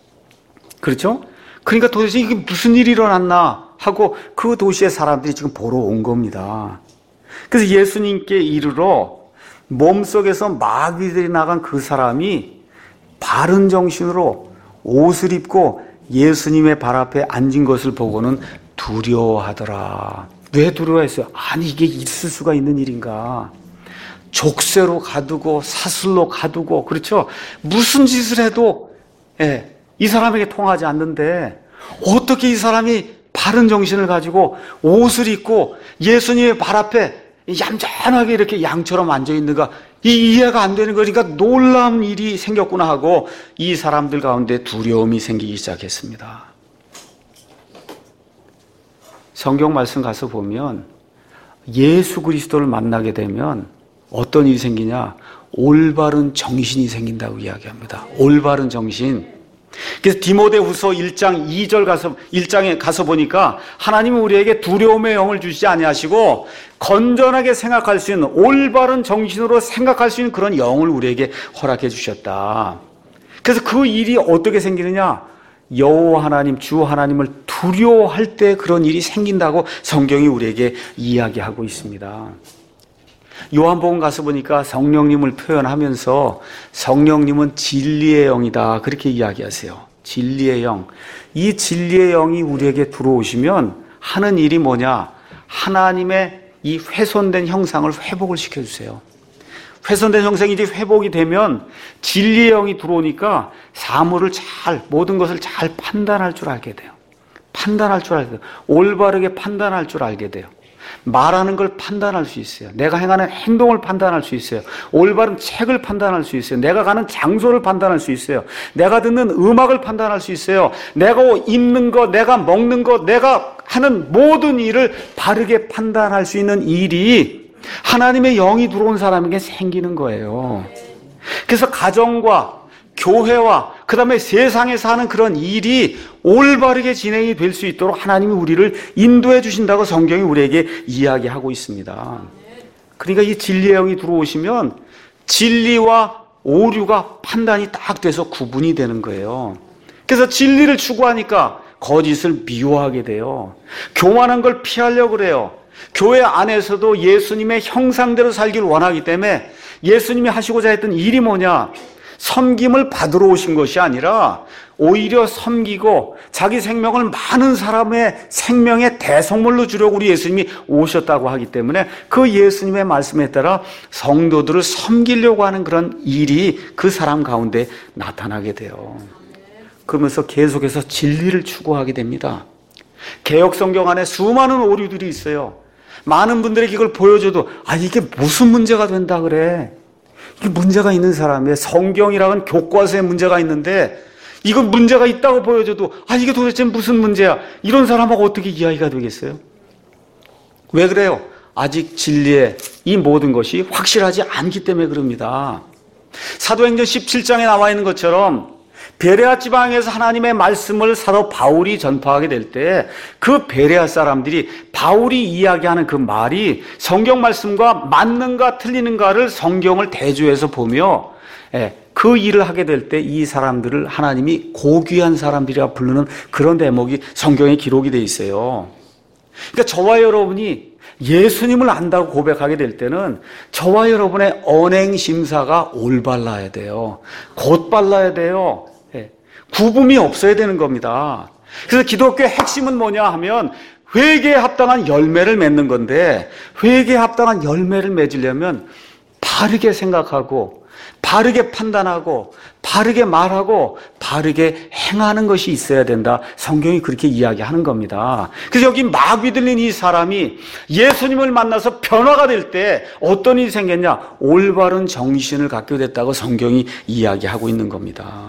그렇죠? 그러니까 도대체 이게 무슨 일이 일어났나 하고 그 도시의 사람들이 지금 보러 온 겁니다. 그래서 예수님께 이르러 몸속에서 마귀들이 나간 그 사람이 바른 정신으로 옷을 입고 예수님의 발 앞에 앉은 것을 보고는 두려워하더라. 왜 두려워했어요? 아니 이게 있을 수가 있는 일인가? 족쇄로 가두고 사슬로 가두고 그렇죠? 무슨 짓을 해도 이 사람에게 통하지 않는데 어떻게 이 사람이 바른 정신을 가지고 옷을 입고 예수님의 발 앞에 얌전하게 이렇게 양처럼 앉아있는가? 이해가 안 되는 거니까 놀라운 일이 생겼구나 하고 이 사람들 가운데 두려움이 생기기 시작했습니다. 성경 말씀 가서 보면 예수 그리스도를 만나게 되면 어떤 일이 생기냐? 올바른 정신이 생긴다고 이야기합니다. 올바른 정신. 그래서 디모데후서 1장에 가서 보니까 하나님은 우리에게 두려움의 영을 주시지 아니하시고 건전하게 생각할 수 있는 올바른 정신으로 생각할 수 있는 그런 영을 우리에게 허락해 주셨다. 그래서 그 일이 어떻게 생기느냐? 여호와 하나님, 주 하나님을 두려워할 때 그런 일이 생긴다고 성경이 우리에게 이야기하고 있습니다. 요한복음 가서 보니까 성령님을 표현하면서 성령님은 진리의 영이다 그렇게 이야기하세요. 진리의 영. 이 진리의 영이 우리에게 들어오시면 하는 일이 뭐냐? 하나님의 이 훼손된 형상을 회복을 시켜주세요. 훼손된 형상이 이제 회복이 되면 진리의 영이 들어오니까 사물을 모든 것을 잘 판단할 줄 알게 돼요. 판단할 줄 알게 돼요. 올바르게 판단할 줄 알게 돼요. 말하는 걸 판단할 수 있어요. 내가 행하는 행동을 판단할 수 있어요. 올바른 책을 판단할 수 있어요. 내가 가는 장소를 판단할 수 있어요. 내가 듣는 음악을 판단할 수 있어요. 내가 입는 것, 내가 먹는 것, 내가 하는 모든 일을 바르게 판단할 수 있는 일이 하나님의 영이 들어온 사람에게 생기는 거예요. 그래서 가정과 교회와 그 다음에 세상에 사는 그런 일이 올바르게 진행이 될 수 있도록 하나님이 우리를 인도해 주신다고 성경이 우리에게 이야기하고 있습니다. 그러니까 이 진리의 영이 들어오시면 진리와 오류가 판단이 딱 돼서 구분이 되는 거예요. 그래서 진리를 추구하니까 거짓을 미워하게 돼요. 교만한 걸 피하려고 그래요. 교회 안에서도 예수님의 형상대로 살기를 원하기 때문에 예수님이 하시고자 했던 일이 뭐냐? 섬김을 받으러 오신 것이 아니라 오히려 섬기고 자기 생명을 많은 사람의 생명의 대성물로 주려고 우리 예수님이 오셨다고 하기 때문에 그 예수님의 말씀에 따라 성도들을 섬기려고 하는 그런 일이 그 사람 가운데 나타나게 돼요. 그러면서 계속해서 진리를 추구하게 됩니다. 개역성경 안에 수많은 오류들이 있어요. 많은 분들에게 이걸 보여줘도 이게 무슨 문제가 된다 그래. 이게 문제가 있는 사람이에요. 성경이라는 교과서에 문제가 있는데 이건 문제가 있다고 보여줘도 이게 도대체 무슨 문제야. 이런 사람하고 어떻게 이야기가 되겠어요? 왜 그래요? 아직 진리의 이 모든 것이 확실하지 않기 때문에 그럽니다. 사도행전 17장에 나와 있는 것처럼 베레아 지방에서 하나님의 말씀을 사도 바울이 전파하게 될 때 그 베레아 사람들이 바울이 이야기하는 그 말이 성경 말씀과 맞는가 틀리는가를 성경을 대조해서 보며 그 일을 하게 될 때 이 사람들을 하나님이 고귀한 사람들이라 부르는 그런 대목이 성경에 기록이 돼 있어요. 그러니까 저와 여러분이 예수님을 안다고 고백하게 될 때는 저와 여러분의 언행 심사가 올바라야 돼요. 곧발라야 돼요. 구분이 없어야 되는 겁니다. 그래서 기독교의 핵심은 뭐냐 하면 회개에 합당한 열매를 맺는 건데 회개에 합당한 열매를 맺으려면 바르게 생각하고 바르게 판단하고 바르게 말하고 바르게 행하는 것이 있어야 된다. 성경이 그렇게 이야기하는 겁니다. 그래서 여기 마귀 들린 이 사람이 예수님을 만나서 변화가 될 때 어떤 일이 생겼냐? 올바른 정신을 갖게 됐다고 성경이 이야기하고 있는 겁니다.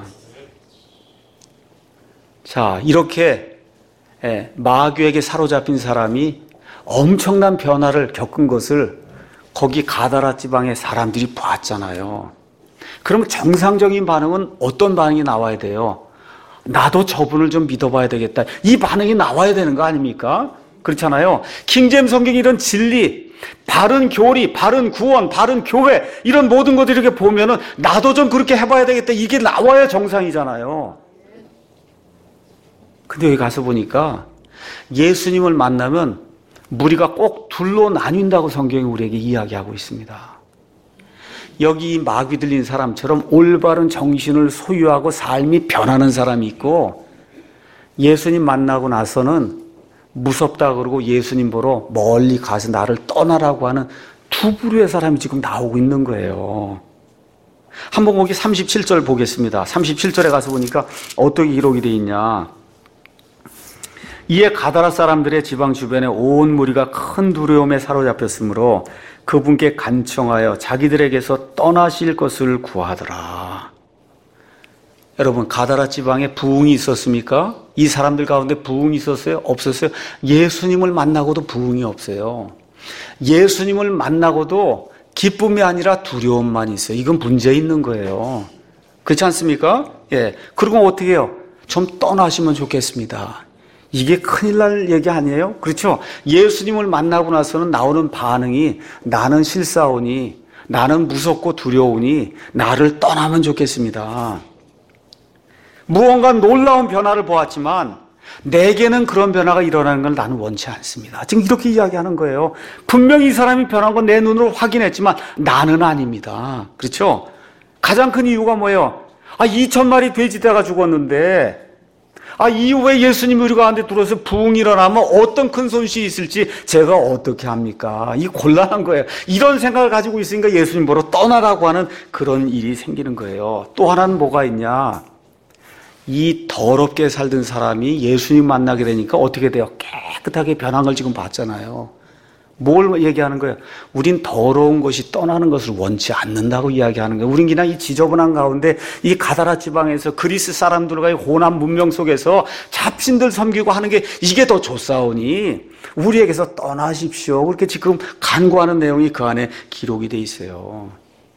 자, 이렇게 마귀에게 사로잡힌 사람이 엄청난 변화를 겪은 것을 거기 가다라 지방의 사람들이 봤잖아요. 그러면 정상적인 반응은 어떤 반응이 나와야 돼요? 나도 저분을 좀 믿어봐야 되겠다. 이 반응이 나와야 되는 거 아닙니까? 그렇잖아요. 킹제임스 성경이 이런 진리, 바른 교리, 바른 구원, 바른 교회 이런 모든 것들 이렇게 보면은 나도 좀 그렇게 해봐야 되겠다. 이게 나와야 정상이잖아요. 근데 여기 가서 보니까 예수님을 만나면 무리가 꼭 둘로 나뉜다고 성경이 우리에게 이야기하고 있습니다. 여기 마귀 들린 사람처럼 올바른 정신을 소유하고 삶이 변하는 사람이 있고 예수님 만나고 나서는 무섭다 그러고 예수님 보러 멀리 가서 나를 떠나라고 하는 두 부류의 사람이 지금 나오고 있는 거예요. 한번 거기 37절 보겠습니다. 37절에 가서 보니까 어떻게 기록이 되어 있냐. 이에 가다라 사람들의 지방 주변에 온 무리가 큰 두려움에 사로잡혔으므로 그분께 간청하여 자기들에게서 떠나실 것을 구하더라. 여러분, 가다라 지방에 부흥이 있었습니까? 이 사람들 가운데 부흥이 있었어요? 없었어요? 예수님을 만나고도 부흥이 없어요. 예수님을 만나고도 기쁨이 아니라 두려움만 있어요. 이건 문제 있는 거예요. 그렇지 않습니까? 그리고 어떻게 해요? 좀 떠나시면 좋겠습니다. 이게 큰일 날 얘기 아니에요? 그렇죠? 예수님을 만나고 나서는 나오는 반응이 나는 실사오니 나는 무섭고 두려우니 나를 떠나면 좋겠습니다. 무언가 놀라운 변화를 보았지만 내게는 그런 변화가 일어나는 걸 나는 원치 않습니다. 지금 이렇게 이야기하는 거예요. 분명히 이 사람이 변한 건 내 눈으로 확인했지만 나는 아닙니다. 그렇죠? 가장 큰 이유가 뭐예요? 2,000마리 돼지떼가 죽었는데 이후에 예수님이 우리 가운데 들어서 부흥이 일어나면 어떤 큰 손실이 있을지 제가 어떻게 합니까? 이 곤란한 거예요. 이런 생각을 가지고 있으니까 예수님 보러 떠나라고 하는 그런 일이 생기는 거예요. 또 하나는 뭐가 있냐? 이 더럽게 살던 사람이 예수님 만나게 되니까 어떻게 돼요? 깨끗하게 변한 걸 지금 봤잖아요. 뭘 얘기하는 거예요? 우린 더러운 것이 떠나는 것을 원치 않는다고 이야기하는 거예요. 우린 그냥 이 지저분한 가운데 이 가다라 지방에서 그리스 사람들과의 혼합 문명 속에서 잡신들 섬기고 하는 게 이게 더 좋사오니 우리에게서 떠나십시오. 그렇게 지금 간구하는 내용이 그 안에 기록이 돼 있어요.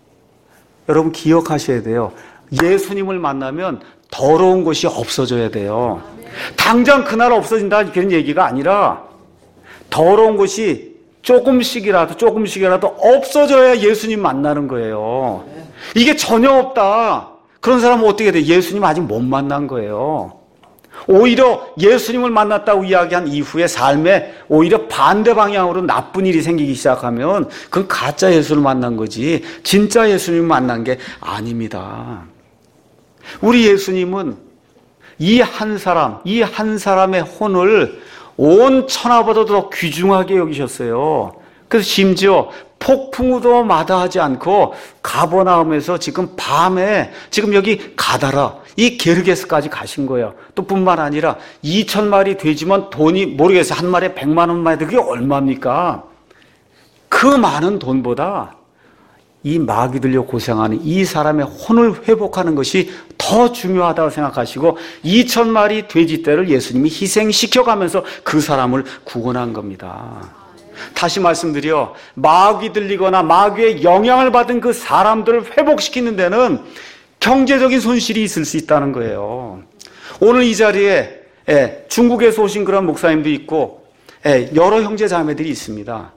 여러분 기억하셔야 돼요. 예수님을 만나면 더러운 것이 없어져야 돼요. 당장 그날 없어진다 그런 얘기가 아니라 더러운 것이 조금씩이라도 없어져야 예수님 만나는 거예요. 이게 전혀 없다. 그런 사람은 어떻게 돼? 예수님 아직 못 만난 거예요. 오히려 예수님을 만났다고 이야기한 이후에 삶에 오히려 반대 방향으로 나쁜 일이 생기기 시작하면 그건 가짜 예수를 만난 거지 진짜 예수님을 만난 게 아닙니다. 우리 예수님은 이 한 사람의 혼을 온 천하보다 더 귀중하게 여기셨어요. 그래서 심지어 폭풍우도 마다하지 않고 가버나움에서 지금 밤에 지금 여기 가다라 이 게르게스까지 가신 거예요. 또 뿐만 아니라 2,000마리 돼지면 돈이 모르겠어요. 한 마리에 100만 원만 해도 그게 얼마입니까? 그 많은 돈보다 이 마귀 들려 고생하는 이 사람의 혼을 회복하는 것이 더 중요하다고 생각하시고 2,000마리 돼지떼를 예수님이 희생시켜가면서 그 사람을 구원한 겁니다. 다시 말씀드려 마귀 들리거나 마귀의 영향을 받은 그 사람들을 회복시키는 데는 경제적인 손실이 있을 수 있다는 거예요. 오늘 이 자리에 중국에서 오신 그런 목사님도 있고 여러 형제 자매들이 있습니다.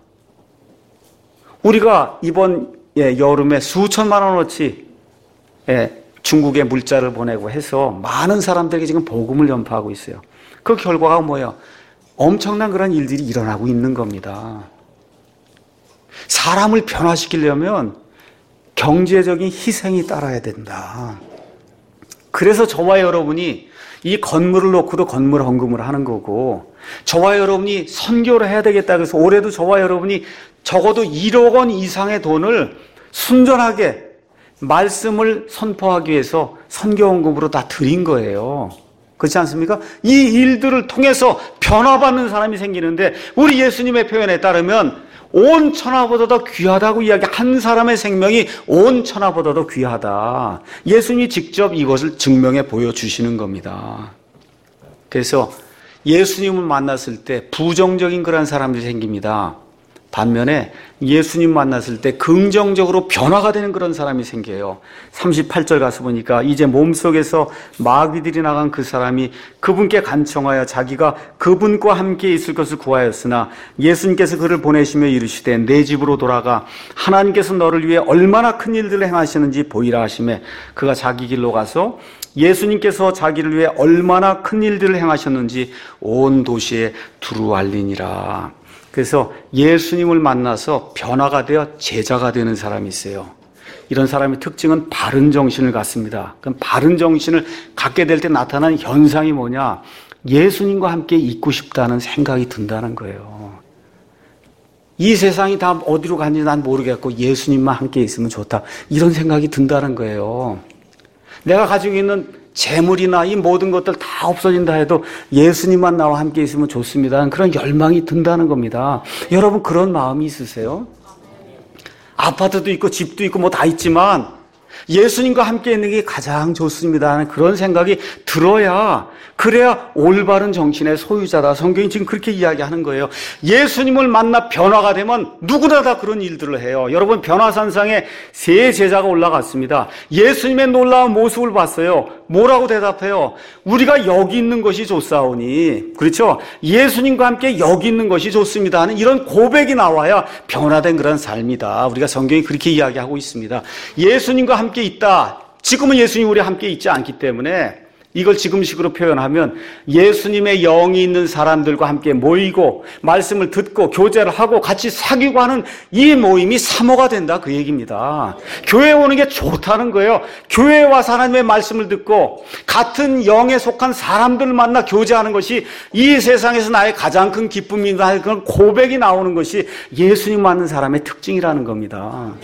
우리가 이번 여름에 수천만 원어치 중국에 물자를 보내고 해서 많은 사람들에게 지금 복음을 전파하고 있어요. 그 결과가 뭐예요? 엄청난 그런 일들이 일어나고 있는 겁니다. 사람을 변화시키려면 경제적인 희생이 따라야 된다. 그래서 저와 여러분이 이 건물을 놓고도 건물 헌금을 하는 거고 저와 여러분이 선교를 해야 되겠다 그래서 올해도 저와 여러분이 적어도 1억 원 이상의 돈을 순전하게 말씀을 선포하기 위해서 선교헌금으로 다 드린 거예요. 그렇지 않습니까? 이 일들을 통해서 변화받는 사람이 생기는데 우리 예수님의 표현에 따르면 온 천하보다 더 귀하다고 한 사람의 생명이 온 천하보다 더 귀하다. 예수님이 직접 이것을 증명해 보여주시는 겁니다. 그래서 예수님을 만났을 때 부정적인 그런 사람들이 생깁니다. 반면에 예수님 만났을 때 긍정적으로 변화가 되는 그런 사람이 생겨요. 38절 가서 보니까 이제 몸속에서 마귀들이 나간 그 사람이 그분께 간청하여 자기가 그분과 함께 있을 것을 구하였으나 예수님께서 그를 보내시며 이르시되 내 집으로 돌아가 하나님께서 너를 위해 얼마나 큰 일들을 행하시는지 보이라 하시매 그가 자기 길로 가서 예수님께서 자기를 위해 얼마나 큰 일들을 행하셨는지 온 도시에 두루 알리니라. 그래서 예수님을 만나서 변화가 되어 제자가 되는 사람이 있어요. 이런 사람의 특징은 바른 정신을 갖습니다. 그럼 바른 정신을 갖게 될 때 나타나는 현상이 뭐냐? 예수님과 함께 있고 싶다는 생각이 든다는 거예요. 이 세상이 다 어디로 가는지 난 모르겠고 예수님만 함께 있으면 좋다. 이런 생각이 든다는 거예요. 내가 가지고 있는 재물이나 이 모든 것들 다 없어진다 해도 예수님만 나와 함께 있으면 좋습니다. 그런 열망이 든다는 겁니다. 여러분 그런 마음이 있으세요? 아파트도 있고 집도 있고 뭐 다 있지만 예수님과 함께 있는 게 가장 좋습니다 하는 그런 생각이 들어야 그래야 올바른 정신의 소유자다. 성경이 지금 그렇게 이야기하는 거예요. 예수님을 만나 변화가 되면 누구나 다 그런 일들을 해요. 여러분 변화산상에 세 제자가 올라갔습니다. 예수님의 놀라운 모습을 봤어요. 뭐라고 대답해요? 우리가 여기 있는 것이 좋사오니 그렇죠? 예수님과 함께 여기 있는 것이 좋습니다 하는 이런 고백이 나와야 변화된 그런 삶이다. 우리가 성경이 그렇게 이야기하고 있습니다. 예수님과 함께 있다. 지금은 예수님 우리와 함께 있지 않기 때문에 이걸 지금식으로 표현하면 예수님의 영이 있는 사람들과 함께 모이고 말씀을 듣고 교제를 하고 같이 사귀고 하는 이 모임이 사모가 된다, 그 얘기입니다. 교회에 오는 게 좋다는 거예요. 교회에 와서 하나님의 말씀을 듣고 같은 영에 속한 사람들을 만나 교제하는 것이 이 세상에서 나의 가장 큰 기쁨이다, 그런 고백이 나오는 것이 예수님 만난 사람의 특징이라는 겁니다.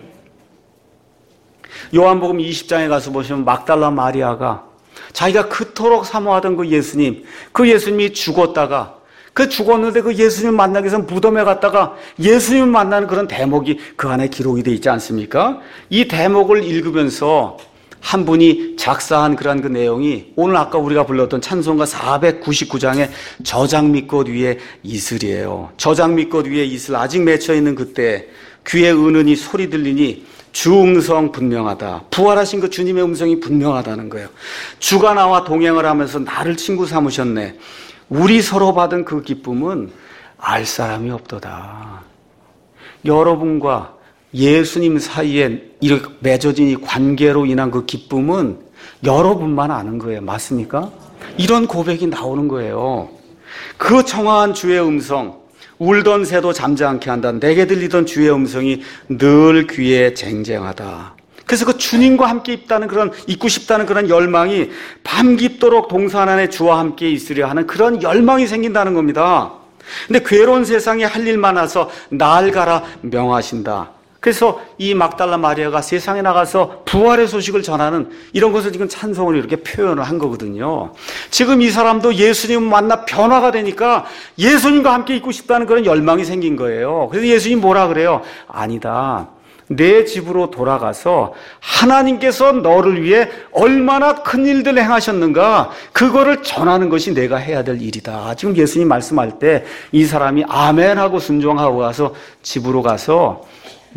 요한복음 20장에 가서 보시면 막달라 마리아가 자기가 그토록 사모하던 그 예수님이 죽었다가 죽었는데 그 예수님 만나기 위해서 무덤에 갔다가 예수님 만나는 그런 대목이 그 안에 기록이 되어 있지 않습니까? 이 대목을 읽으면서 한 분이 작사한 그런 그 내용이 오늘 아까 우리가 불렀던 찬송가 499장의 저장 밑꽃 위에 이슬이에요. 저장 밑꽃 위에 이슬 아직 맺혀 있는 그때 귀에 은은히 소리 들리니 주 음성 분명하다. 부활하신 그 주님의 음성이 분명하다는 거예요. 주가 나와 동행을 하면서 나를 친구 삼으셨네. 우리 서로 받은 그 기쁨은 알 사람이 없도다. 여러분과 예수님 사이에 이렇게 맺어진 이 관계로 인한 그 기쁨은 여러분만 아는 거예요. 맞습니까? 이런 고백이 나오는 거예요. 그 청아한 주의 음성, 울던 새도 잠지 않게 한다. 내게 들리던 주의 음성이 늘 귀에 쟁쟁하다. 그래서 그 주님과 함께 있고 싶다는 그런 열망이 밤 깊도록 동산 안에 주와 함께 있으려 하는 그런 열망이 생긴다는 겁니다. 근데 괴로운 세상에 할 일 많아서 날 가라 명하신다. 그래서 이 막달라 마리아가 세상에 나가서 부활의 소식을 전하는 이런 것을 지금 찬송으로 이렇게 표현을 한 거거든요. 지금 이 사람도 예수님 만나 변화가 되니까 예수님과 함께 있고 싶다는 그런 열망이 생긴 거예요. 그래서 예수님 뭐라 그래요? 아니다. 내 집으로 돌아가서 하나님께서 너를 위해 얼마나 큰 일들 행하셨는가 그거를 전하는 것이 내가 해야 될 일이다. 지금 예수님 말씀할 때 이 사람이 아멘 하고 순종하고 가서 집으로 가서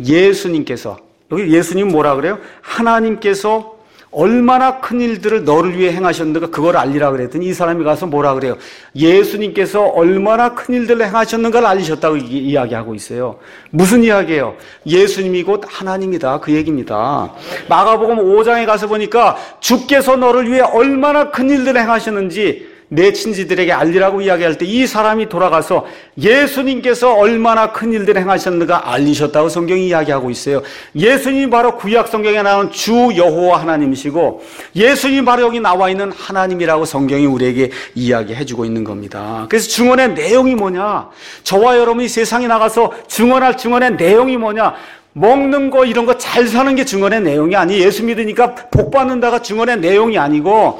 예수님께서, 여기 예수님 뭐라 그래요? 하나님께서 얼마나 큰 일들을 너를 위해 행하셨는가 그걸 알리라 그랬더니 이 사람이 가서 뭐라 그래요? 예수님께서 얼마나 큰 일들을 행하셨는가를 알리셨다고 이야기하고 있어요. 무슨 이야기예요? 예수님이 곧 하나님이다, 그 얘기입니다. 마가복음 5장에 가서 보니까 주께서 너를 위해 얼마나 큰 일들을 행하셨는지 내 친지들에게 알리라고 이야기할 때 이 사람이 돌아가서 예수님께서 얼마나 큰 일들을 행하셨는가 알리셨다고 성경이 이야기하고 있어요. 예수님이 바로 구약 성경에 나오는 주 여호와 하나님이시고 예수님이 바로 여기 나와 있는 하나님이라고 성경이 우리에게 이야기해주고 있는 겁니다. 그래서 증언의 내용이 뭐냐? 저와 여러분이 세상에 나가서 증언할 증언의 내용이 뭐냐? 먹는 거 이런 거 잘 사는 게 증언의 내용이 아니에요. 예수 믿으니까 복 받는다가 증언의 내용이 아니고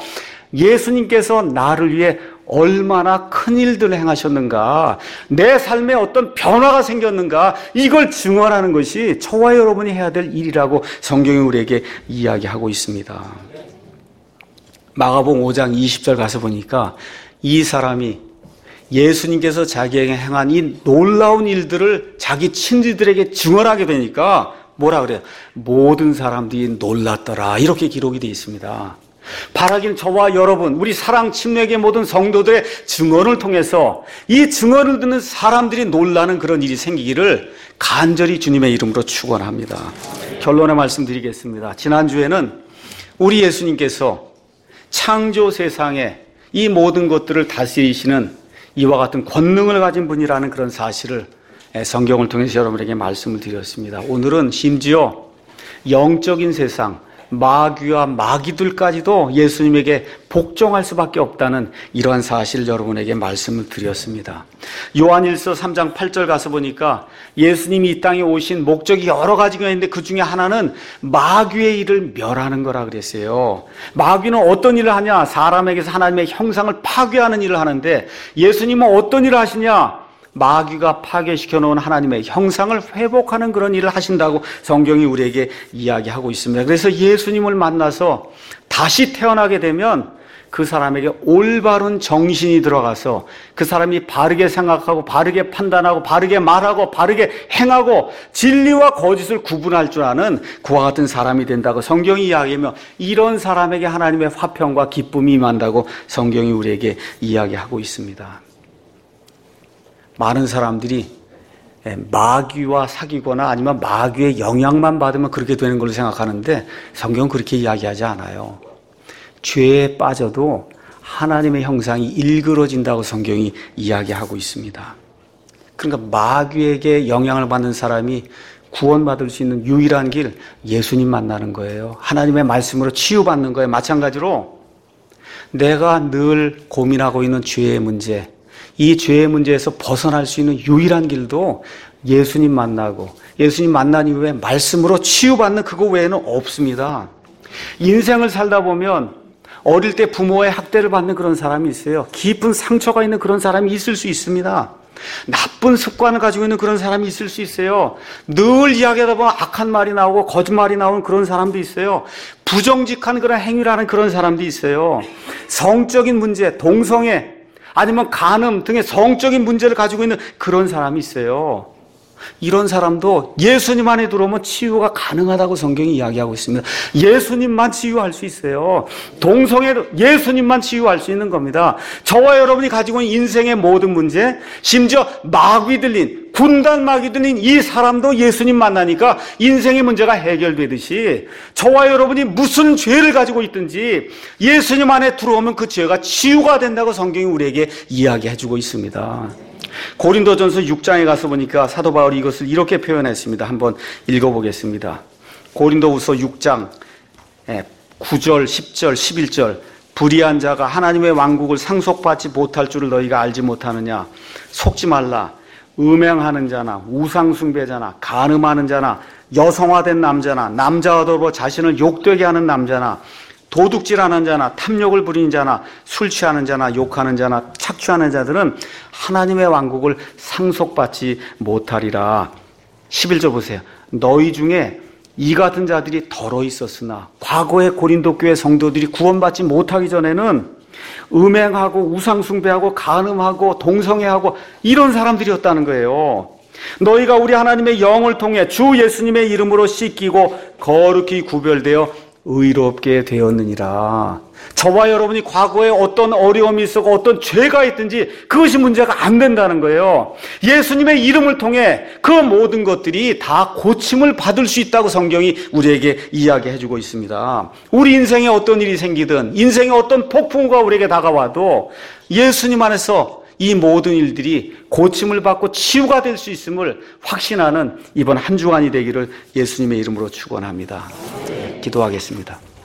예수님께서 나를 위해 얼마나 큰 일들을 행하셨는가, 내 삶에 어떤 변화가 생겼는가, 이걸 증언하는 것이 저와 여러분이 해야 될 일이라고 성경이 우리에게 이야기하고 있습니다. 마가복음 5장 20절 가서 보니까 이 사람이 예수님께서 자기에게 행한 이 놀라운 일들을 자기 친지들에게 증언하게 되니까 뭐라 그래요? 모든 사람들이 놀랐더라, 이렇게 기록이 되어 있습니다. 바라기는 저와 여러분, 우리 사랑 침례계 모든 성도들의 증언을 통해서 이 증언을 듣는 사람들이 놀라는 그런 일이 생기기를 간절히 주님의 이름으로 축원합니다. 결론의 말씀드리겠습니다. 지난주에는 우리 예수님께서 창조 세상에 이 모든 것들을 다스리시는 이와 같은 권능을 가진 분이라는 그런 사실을 성경을 통해서 여러분에게 말씀을 드렸습니다. 오늘은 심지어 영적인 세상, 마귀와 마귀들까지도 예수님에게 복종할 수밖에 없다는 이러한 사실을 여러분에게 말씀을 드렸습니다. 요한일서 3장 8절 가서 보니까 예수님이 이 땅에 오신 목적이 여러 가지가 있는데 그 중에 하나는 마귀의 일을 멸하는 거라 그랬어요. 마귀는 어떤 일을 하냐? 사람에게서 하나님의 형상을 파괴하는 일을 하는데 예수님은 어떤 일을 하시냐? 마귀가 파괴시켜 놓은 하나님의 형상을 회복하는 그런 일을 하신다고 성경이 우리에게 이야기하고 있습니다. 그래서 예수님을 만나서 다시 태어나게 되면 그 사람에게 올바른 정신이 들어가서 그 사람이 바르게 생각하고 바르게 판단하고 바르게 말하고 바르게 행하고 진리와 거짓을 구분할 줄 아는 그와 같은 사람이 된다고 성경이 이야기하며 이런 사람에게 하나님의 화평과 기쁨이 임한다고 성경이 우리에게 이야기하고 있습니다. 많은 사람들이 마귀와 사귀거나 아니면 마귀의 영향만 받으면 그렇게 되는 걸로 생각하는데 성경은 그렇게 이야기하지 않아요. 죄에 빠져도 하나님의 형상이 일그러진다고 성경이 이야기하고 있습니다. 그러니까 마귀에게 영향을 받는 사람이 구원받을 수 있는 유일한 길, 예수님 만나는 거예요. 하나님의 말씀으로 치유받는 거예요. 마찬가지로 내가 늘 고민하고 있는 죄의 문제, 이 죄의 문제에서 벗어날 수 있는 유일한 길도 예수님 만나고, 예수님 만난 이후에 말씀으로 치유받는 그거 외에는 없습니다. 인생을 살다 보면 어릴 때 부모의 학대를 받는 그런 사람이 있어요. 깊은 상처가 있는 그런 사람이 있을 수 있습니다. 나쁜 습관을 가지고 있는 그런 사람이 있을 수 있어요. 늘 이야기하다 보면 악한 말이 나오고 거짓말이 나오는 그런 사람도 있어요. 부정직한 그런 행위를 하는 그런 사람도 있어요. 성적인 문제, 동성애, 아니면 간음 등의 성적인 문제를 가지고 있는 그런 사람이 있어요. 이런 사람도 예수님 안에 들어오면 치유가 가능하다고 성경이 이야기하고 있습니다. 예수님만 치유할 수 있어요. 동성애도 예수님만 치유할 수 있는 겁니다. 저와 여러분이 가지고 있는 인생의 모든 문제, 심지어 마귀 들린, 군단 마귀 들린 이 사람도 예수님 만나니까 인생의 문제가 해결되듯이 저와 여러분이 무슨 죄를 가지고 있든지 예수님 안에 들어오면 그 죄가 치유가 된다고 성경이 우리에게 이야기해주고 있습니다. 고린도전서 6장에 가서 보니까 사도 바울이 이것을 이렇게 표현했습니다. 한번 읽어보겠습니다. 고린도후서 6장 9절, 10절, 11절. 불의한 자가 하나님의 왕국을 상속받지 못할 줄을 너희가 알지 못하느냐. 속지 말라. 음행하는 자나 우상 숭배자나 간음하는 자나 여성화된 남자나 남자와 더불어 자신을 욕되게 하는 남자나 도둑질하는 자나 탐욕을 부리는 자나 술 취하는 자나 욕하는 자나 착취하는 자들은 하나님의 왕국을 상속받지 못하리라. 11절 보세요. 너희 중에 이 같은 자들이 더러 있었으나 과거의 고린도 교회 성도들이 구원받지 못하기 전에는 음행하고 우상숭배하고 간음하고 동성애하고 이런 사람들이었다는 거예요. 너희가 우리 하나님의 영을 통해 주 예수님의 이름으로 씻기고 거룩히 구별되어 의롭게 되었느니라. 저와 여러분이 과거에 어떤 어려움이 있었고 어떤 죄가 있든지 그것이 문제가 안 된다는 거예요. 예수님의 이름을 통해 그 모든 것들이 다 고침을 받을 수 있다고 성경이 우리에게 이야기해주고 있습니다. 우리 인생에 어떤 일이 생기든 인생에 어떤 폭풍우가 우리에게 다가와도 예수님 안에서 이 모든 일들이 고침을 받고 치유가 될 수 있음을 확신하는 이번 한 주간이 되기를 예수님의 이름으로 축원합니다. 기도하겠습니다.